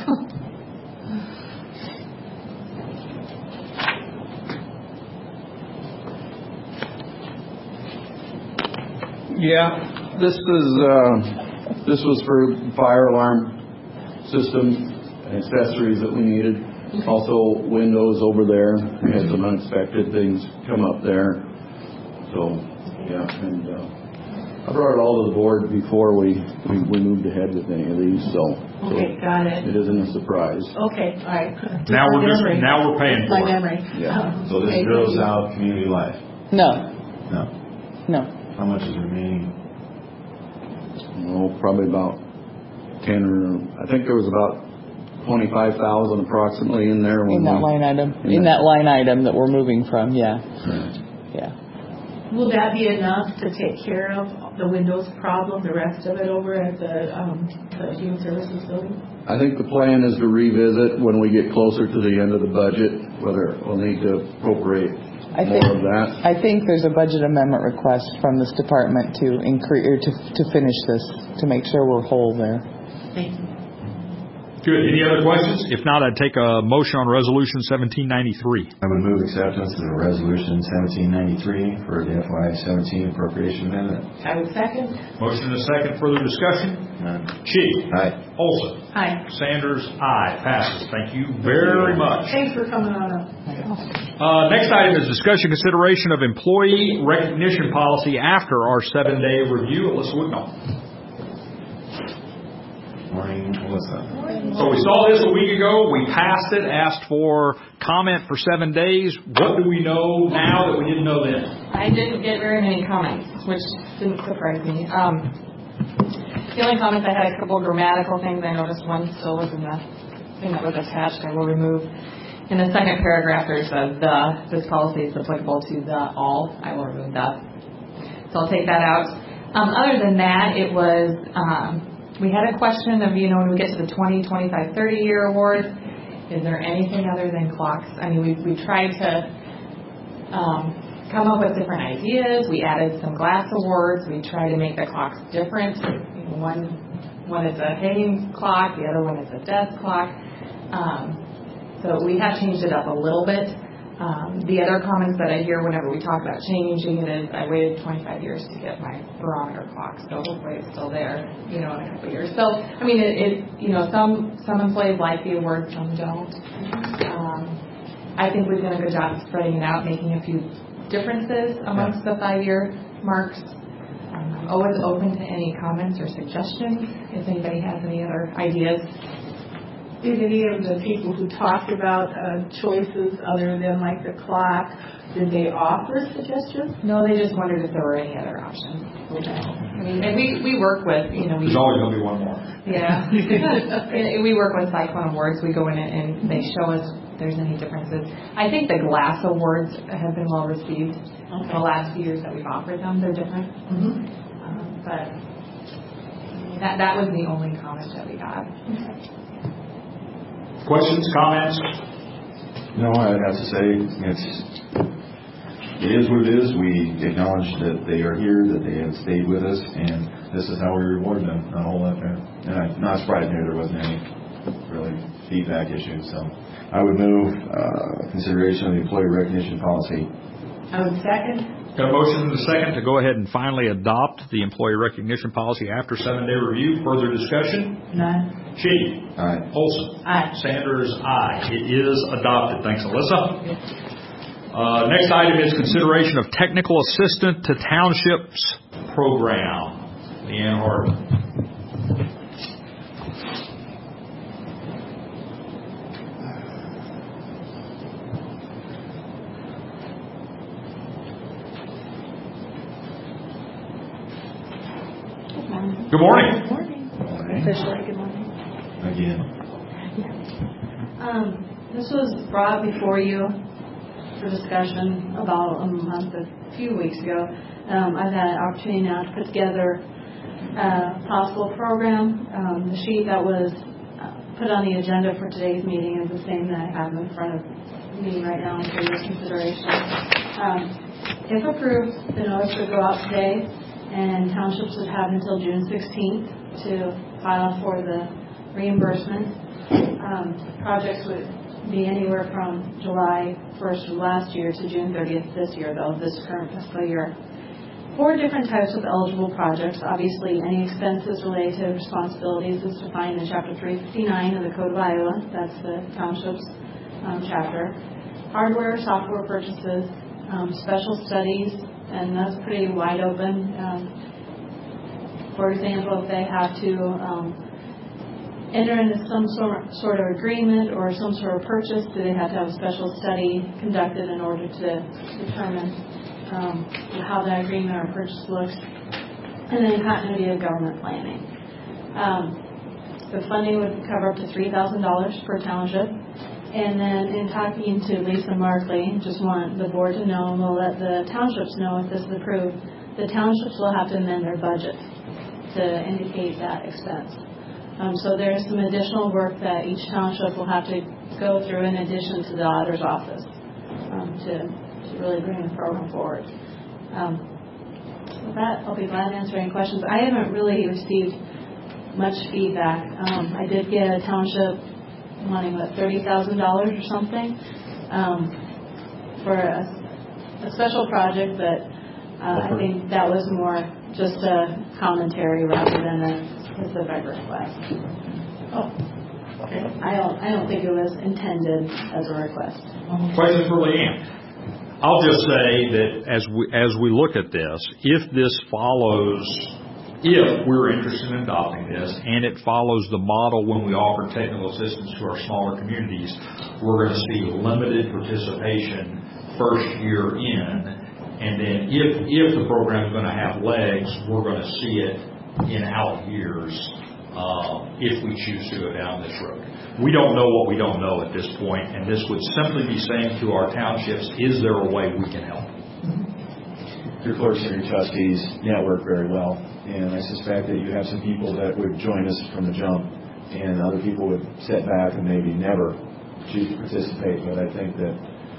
Yeah, this is uh, this was for fire alarm system and accessories that we needed. Also, windows over there. We had some unexpected things come up there. So, yeah, and uh, I brought it all to the board before we, we, we moved ahead with any of these. So, okay, so got it. It isn't a surprise. Okay, all right. Just now we're just memory. now we're paying for my it. memory. Yeah. Um, So this okay, goes out community life. No. No. No. How much is remaining? Well, probably about ten or I think there was about twenty-five thousand approximately in there. In that we, line item. In, in that, that line item that we're moving from, yeah. Right. Yeah. Will that be enough to take care of the Windows problem, the rest of it over at the, um, the Human Services building? I think the plan is to revisit when we get closer to the end of the budget, whether we'll need to appropriate I more think, of that. I think there's a budget amendment request from this department to increase or to to finish this to make sure we're whole there. Thank you. Good. Any other questions? If not, I'd take a motion on Resolution seventeen ninety-three. I would move acceptance of Resolution seventeen ninety-three for the F Y seventeen appropriation amendment. I would second. Motion and a second. Further discussion? None. Chee. Aye. Olson. Aye. Sanders. Aye. Passes. Thank you very much. Thanks for coming on up. Uh, next item is discussion consideration of employee recognition policy after our seven-day review. Alyssa Wignall. Morning, Melissa. So we saw this a week ago. We passed it, asked for comment for seven days. What do we know now that we didn't know then? I didn't get very many comments, which didn't surprise me. Um, the only comments I had, a couple of grammatical things. I noticed one still was in the thing that was attached. I will remove. In the second paragraph, there's a the. This policy is applicable to the all. I will remove that. So I'll take that out. Um, other than that, it was... Um, We had a question of, you know, when we get to the twenty, twenty-five, thirty year awards, is there anything other than clocks? I mean, we we tried to um, come up with different ideas. We added some glass awards. We tried to make the clocks different. You know, one one is a hanging clock, the other one is a desk clock. Um, so we have changed it up a little bit. Um, the other comments that I hear whenever we talk about changing it is I waited twenty-five years to get my barometer clock, so hopefully it's still there, you know, in a couple of years. So, I mean, it, it you know, some some employees like the award, some don't. Um, I think we've done a good job of spreading it out, making a few differences amongst the five-year marks. Um, I'm always open to any comments or suggestions if anybody has any other ideas. Did any of the people who talked about uh, choices other than like the clock, did they offer suggestions? No, they just wondered if there were any other options. Okay. I mean, and we, we work with, you know, we... There's always going to be one more. Yeah. We work with Cyclone Awards. We go in and they show us if there's any differences. I think the glass awards have been well received. Okay. The last few years that we've offered them, they're different. Mm-hmm. Um, but that, that was the only comment that we got. Okay. Questions, comments? No, I'd have to say it's it is what it is. We acknowledge that they are here, that they have stayed with us, and this is how we reward them. Not a whole lot there. And I'm not surprised here there wasn't any really feedback issues. So I would move uh, consideration of the employee recognition policy. I would second. Got a motion and a second to go ahead and finally adopt the employee recognition policy after seven-day review. Further discussion? None. Chee. Aye. Olson. Aye. Sanders. Aye. It is adopted. Thanks, Alyssa. Uh, next item is consideration of technical assistant to townships program. Leanne Harden. Good morning. Good morning. Morning. Officially, good morning. Again. Um, this was brought before you for discussion about a month, a few weeks ago. Um, I've had an opportunity now to put together a possible program. Um, the sheet that was uh, put on the agenda for today's meeting is the same that I have in front of me right now for your consideration. Um, if approved, the notice would go out today, and townships would have until June sixteenth to file for the reimbursement. Um, projects would be anywhere from July first of last year to June thirtieth this year, though, this current fiscal year. Four different types of eligible projects. Obviously, any expenses related to responsibilities is defined in Chapter three fifty-nine of the Code of Iowa. That's the townships um, chapter. Hardware, software purchases, um, special studies, and that's pretty wide open. Um, for example, if they have to um, enter into some sort, sort of agreement or some sort of purchase, do they have to have a special study conducted in order to determine um, how that agreement or purchase looks? And then continuity of government planning. Um, the funding would cover up to three thousand dollars per township. And then in talking to Lisa Markley, just want the board to know, and we'll let the townships know if this is approved, the townships will have to amend their budget to indicate that expense. Um, so there's some additional work that each township will have to go through in addition to the auditor's office um, to to really bring the program forward. Um, with that, I'll be glad to answer any questions. I haven't really received much feedback. Um, I did get a township wanting, what, thirty thousand dollars or something um, for a, a special project, but uh, I think that was more just a commentary rather than a specific request. Oh, okay. I don't, I don't think it was intended as a request. Question for Leanne. I'll just say that as we as we look at this, if this follows, if we're interested in adopting this, and it follows the model when we offer technical assistance to our smaller communities, we're going to see limited participation first year in. And then if if the program is going to have legs, we're going to see it in out years uh, if we choose to go down this road. We don't know what we don't know at this point, and this would simply be saying to our townships, is there a way we can help? Your clerks and your trustees network very well, and I suspect that you have some people that would join us from the jump, and other people would sit back and maybe never choose to participate. But I think that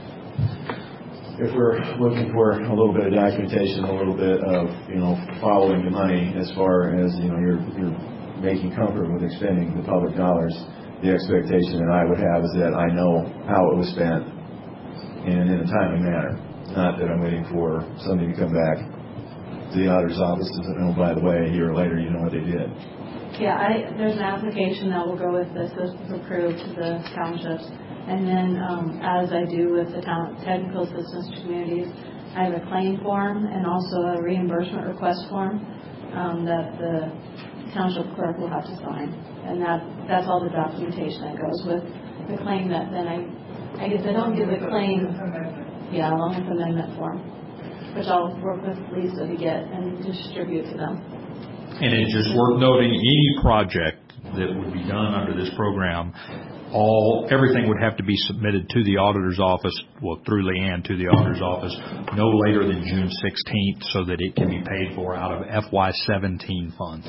if we're looking for a little bit of documentation, a little bit of, you know, following the money as far as, you know, you're, you're making comfort with expending the public dollars, the expectation that I would have is that I know how it was spent and in a timely manner. Not that I'm waiting for somebody to come back to the auditor's office and say, oh, by the way, a year later, you know what they did. Yeah, I, there's an application that will go with this. This is approved to the townships. And then, um, as I do with the town, technical assistance to communities, I have a claim form and also a reimbursement request form um, that the township clerk will have to sign. And that that's all the documentation that goes with the claim that then I, I guess I don't give the claim, yeah, along with the amendment form, which I'll work with Lisa to get and distribute to them. And it's just worth noting, any project that would be done under this program, all everything would have to be submitted to the auditor's office, well, through Leanne to the auditor's office, no later than June sixteenth, so that it can be paid for out of F Y seventeen funds.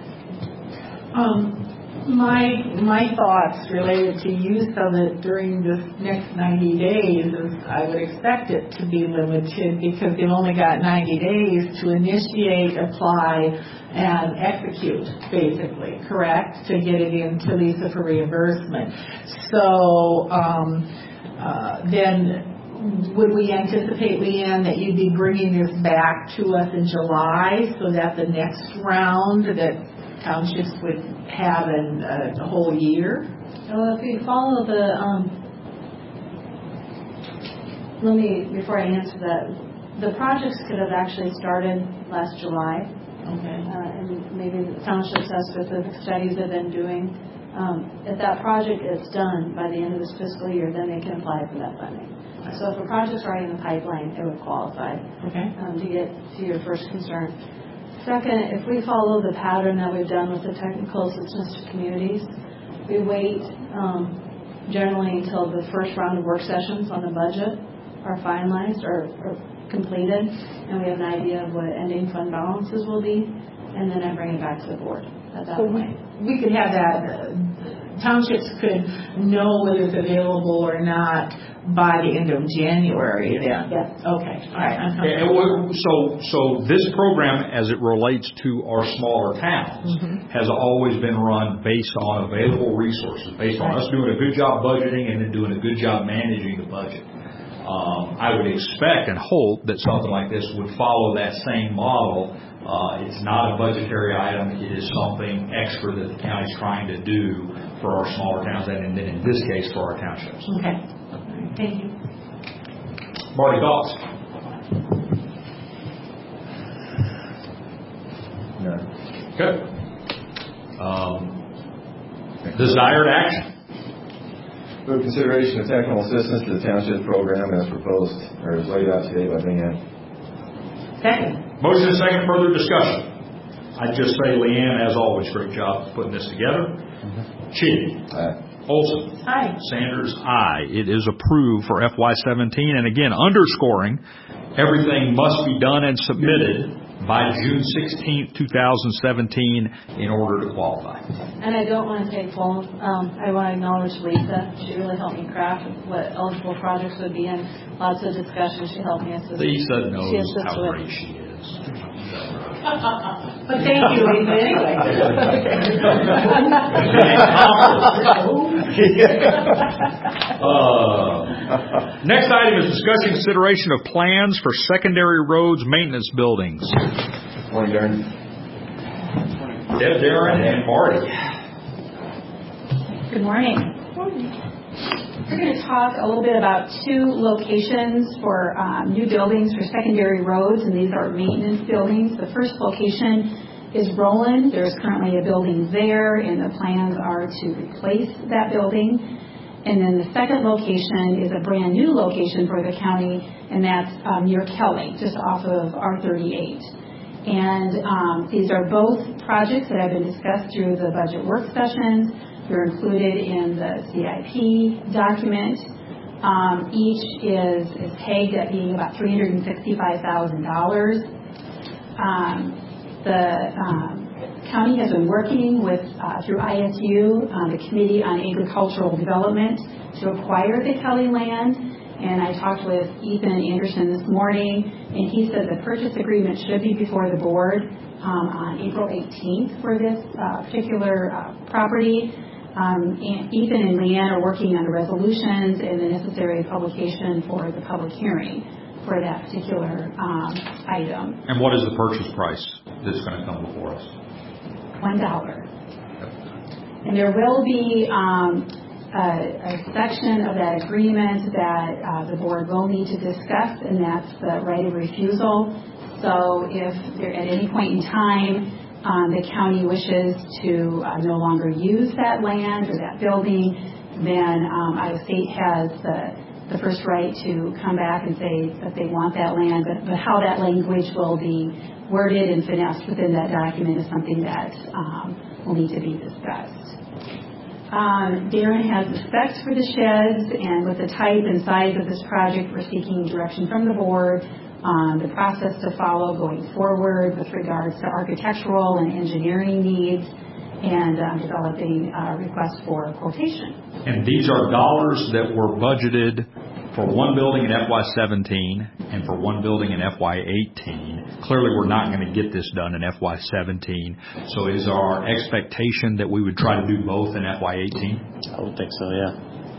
Um, my my thoughts related to use of it during this next ninety days is I would expect it to be limited because they've only got ninety days to initiate, apply, and execute, basically, correct, to get it into Lisa for reimbursement. So um, uh, then would we anticipate, Leanne, that you'd be bringing this back to us in July so that the next round that townships would have in uh, a whole year? Well, if we follow the, um, let me, before I answer that, the projects could have actually started last July. Okay. Uh, and maybe the townships have specific studies they've been doing. Um, if that project is done by the end of this fiscal year, then they can apply for that funding. So if a project's already in the pipeline, it would qualify. Okay. Um, to get to your first concern. Second, if we follow the pattern that we've done with the technical assistance to communities, we wait um, generally until the first round of work sessions on the budget are finalized or, or completed, and we have an idea of what ending fund balances will be, and then I bring it back to the board at that so point. We, we could have that, uh, townships could know whether it's available or not by the end of January then? Yes. Okay. All right. And so, so this program, as it relates to our smaller towns, mm-hmm. has always been run based on available resources, based on us doing a good job budgeting and then doing a good job managing the budget. Um, I would expect and hope that something like this would follow that same model. Uh, it's not a budgetary item. It is something extra that the county's trying to do for our smaller towns, and then in this case for our townships. Okay. Thank you. Marty, thoughts? No. Good. Um, desired action. Move consideration of technical assistance to the township program as proposed or as laid out today by Leanne. Second. Motion and second. Further discussion. I'd just say, Leanne, as always, great job putting this together. Mm-hmm. Chitty. Aye. Olson. Aye. Sanders, aye. It is approved for F Y seventeen. And again, underscoring, everything must be done and submitted by June sixteenth, two thousand seventeen in order to qualify. And I don't want to take full, um, I want to acknowledge Lisa. She really helped me craft what eligible projects would be in. Lots of discussion. She helped me assist. Lisa knows she assists how with. great she is. But thank you, Lisa, anyway. uh, next item is discussion consideration of plans for secondary roads maintenance buildings. Morning, Darren. Deb, Darren, and Marty. Good morning. We're going to talk a little bit about two locations for um, new buildings for secondary roads, and these are maintenance buildings. The first location is Roland. There's currently a building there, and the plans are to replace that building. And then the second location is a brand new location for the county, and that's um, near Kelly, just off of R thirty-eight. And um, these are both projects that have been discussed through the budget work sessions. They're included in the C I P document. Um, each is, is tagged at being about three hundred sixty-five thousand dollars. Um, the um, county has been working with, uh, through I S U, um, the Committee on Agricultural Development, to acquire the Kelly land. And I talked with Ethan Anderson this morning, and he said the purchase agreement should be before the board um, on April eighteenth for this uh, particular uh, property. Um, and Ethan and Leanne are working on the resolutions and the necessary publication for the public hearing for that particular um, item. And what is the purchase price that's going to come before us? One dollar. And there will be um, a, a section of that agreement that uh, the board will need to discuss, and that's the right of refusal. So if there, at any point in time, Um, the county wishes to uh, no longer use that land or that building, then um, Iowa State has the, the first right to come back and say that they want that land, but, but how that language will be worded and finessed within that document is something that um, will need to be discussed. Um, Darren has the specs for the sheds, and with the type and size of this project, we're seeking direction from the board on the process to follow going forward with regards to architectural and engineering needs, and um, developing a request for quotation. And these are dollars that were budgeted for one building in F Y seventeen and for one building in F Y eighteen. Clearly, we're not going to get this done in F Y seventeen. So is our expectation that we would try to do both in F Y eighteen? I would think so, yeah.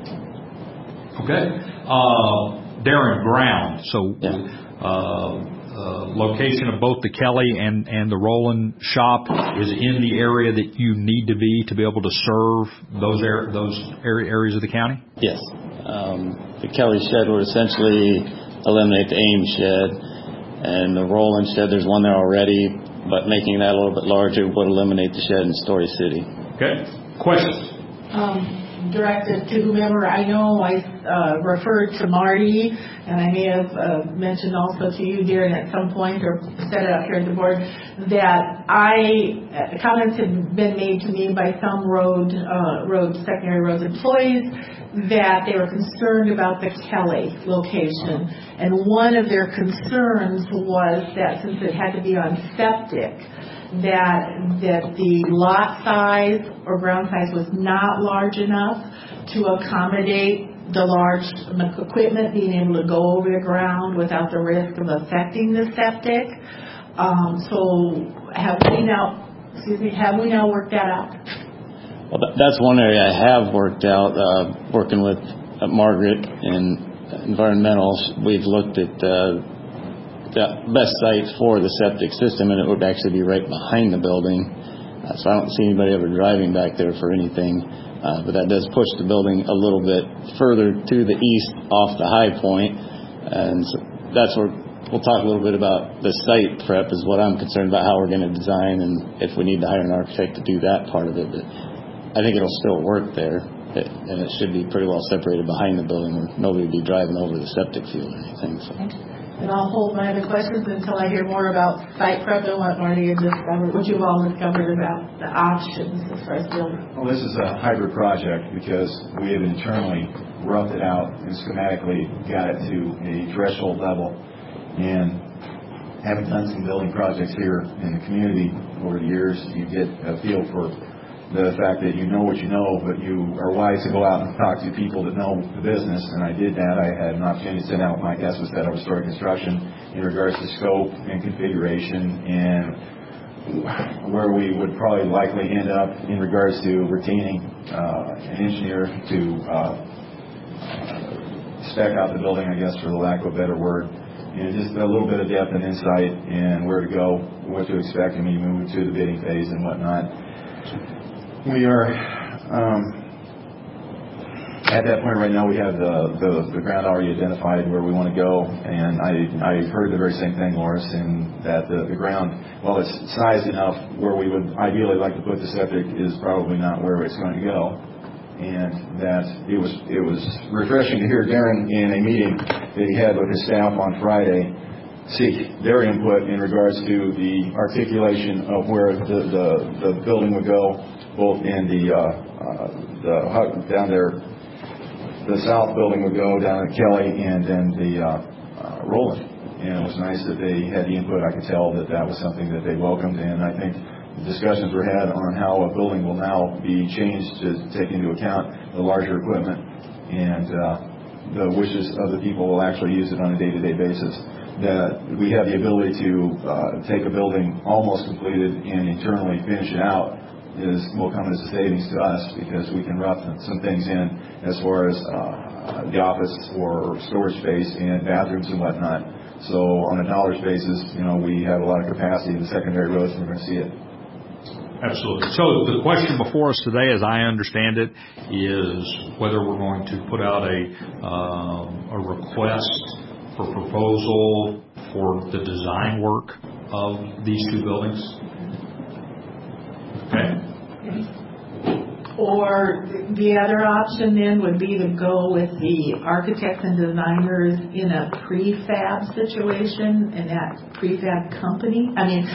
Okay. Uh, Darren, ground. So yeah. uh, uh, location of both the Kelly and, and the Roland shop is in the area that you need to be to be able to serve those air, those area, areas of the county? Yes. Um, the Kelly shed would essentially eliminate the Ames shed, and the Roland shed, there's one there already, but making that a little bit larger would eliminate the shed in Story City. Okay. Questions? Um, directed to whomever. I know I uh, referred to Marty, and I may have uh, mentioned also to you, Darren, at some point, or said it up here at the board, that I uh, comments had been made to me by some road, uh, road secondary roads employees that they were concerned about the Kelly location, and one of their concerns was that since it had to be on septic, that that the lot size or ground size was not large enough to accommodate the large equipment being able to go over the ground without the risk of affecting the septic. Um, so have we now, excuse me, have we now worked that out? Well, that's one area I have worked out, uh, working with uh, Margaret in environmentals. We've looked at uh, the best site for the septic system, and it would actually be right behind the building. Uh, so I don't see anybody ever driving back there for anything. Uh, but that does push the building a little bit further to the east off the high point. And so that's where we'll talk a little bit about the site prep is what I'm concerned about, how we're going to design and if we need to hire an architect to do that part of it. But I think it'll still work there. It, and it should be pretty well separated behind the building where nobody would be driving over the septic field or anything. So. And I'll hold my other questions until I hear more about site prep and what Marty had discovered, what you've all discovered about the options as far as building. Well, this is a hybrid project because we have internally roughed it out and schematically got it to a threshold level. And having done some building projects here in the community over the years, you get a feel for the fact that you know what you know, but you are wise to go out and talk to people that know the business, and I did that. I had an opportunity to sit down with Mike Esposito of Historic Construction in regards to scope and configuration and where we would probably likely end up in regards to retaining uh, an engineer to uh, spec out the building, I guess, for the lack of a better word, and just a little bit of depth and insight and where to go, what to expect when you move to the bidding phase and whatnot. We are um, at that point right now. We have the, the, the ground already identified where we want to go, and I, I heard the very same thing, Loris, in that the, the ground, well, it's sized enough where we would ideally like to put the septic is probably not where it's going to go, and that it was it was refreshing to hear Darren in a meeting that he had with his staff on Friday seek their input in regards to the articulation of where the, the, the building would go, both in the uh, uh, the hut down there, the south building would go down at Kelly, and then the uh, uh, Roland. And it was nice that they had the input. I could tell that that was something that they welcomed, and I think the discussions were had on how a building will now be changed to take into account the larger equipment and uh, the wishes of the people who will actually use it on a day-to-day basis. That we have the ability to uh, take a building almost completed and internally finish it out is will come as a savings to us because we can rough some things in as far as uh, the office or storage space and bathrooms and whatnot. So on a dollars basis, you know, we have a lot of capacity in the secondary roads, and we're going to see it. Absolutely. So the question before us today, as I understand it, is whether we're going to put out a uh, a request for proposal for the design work of these two buildings. Okay. Or the other option then would be to go with the architects and designers in a prefab situation and that prefab company. I mean,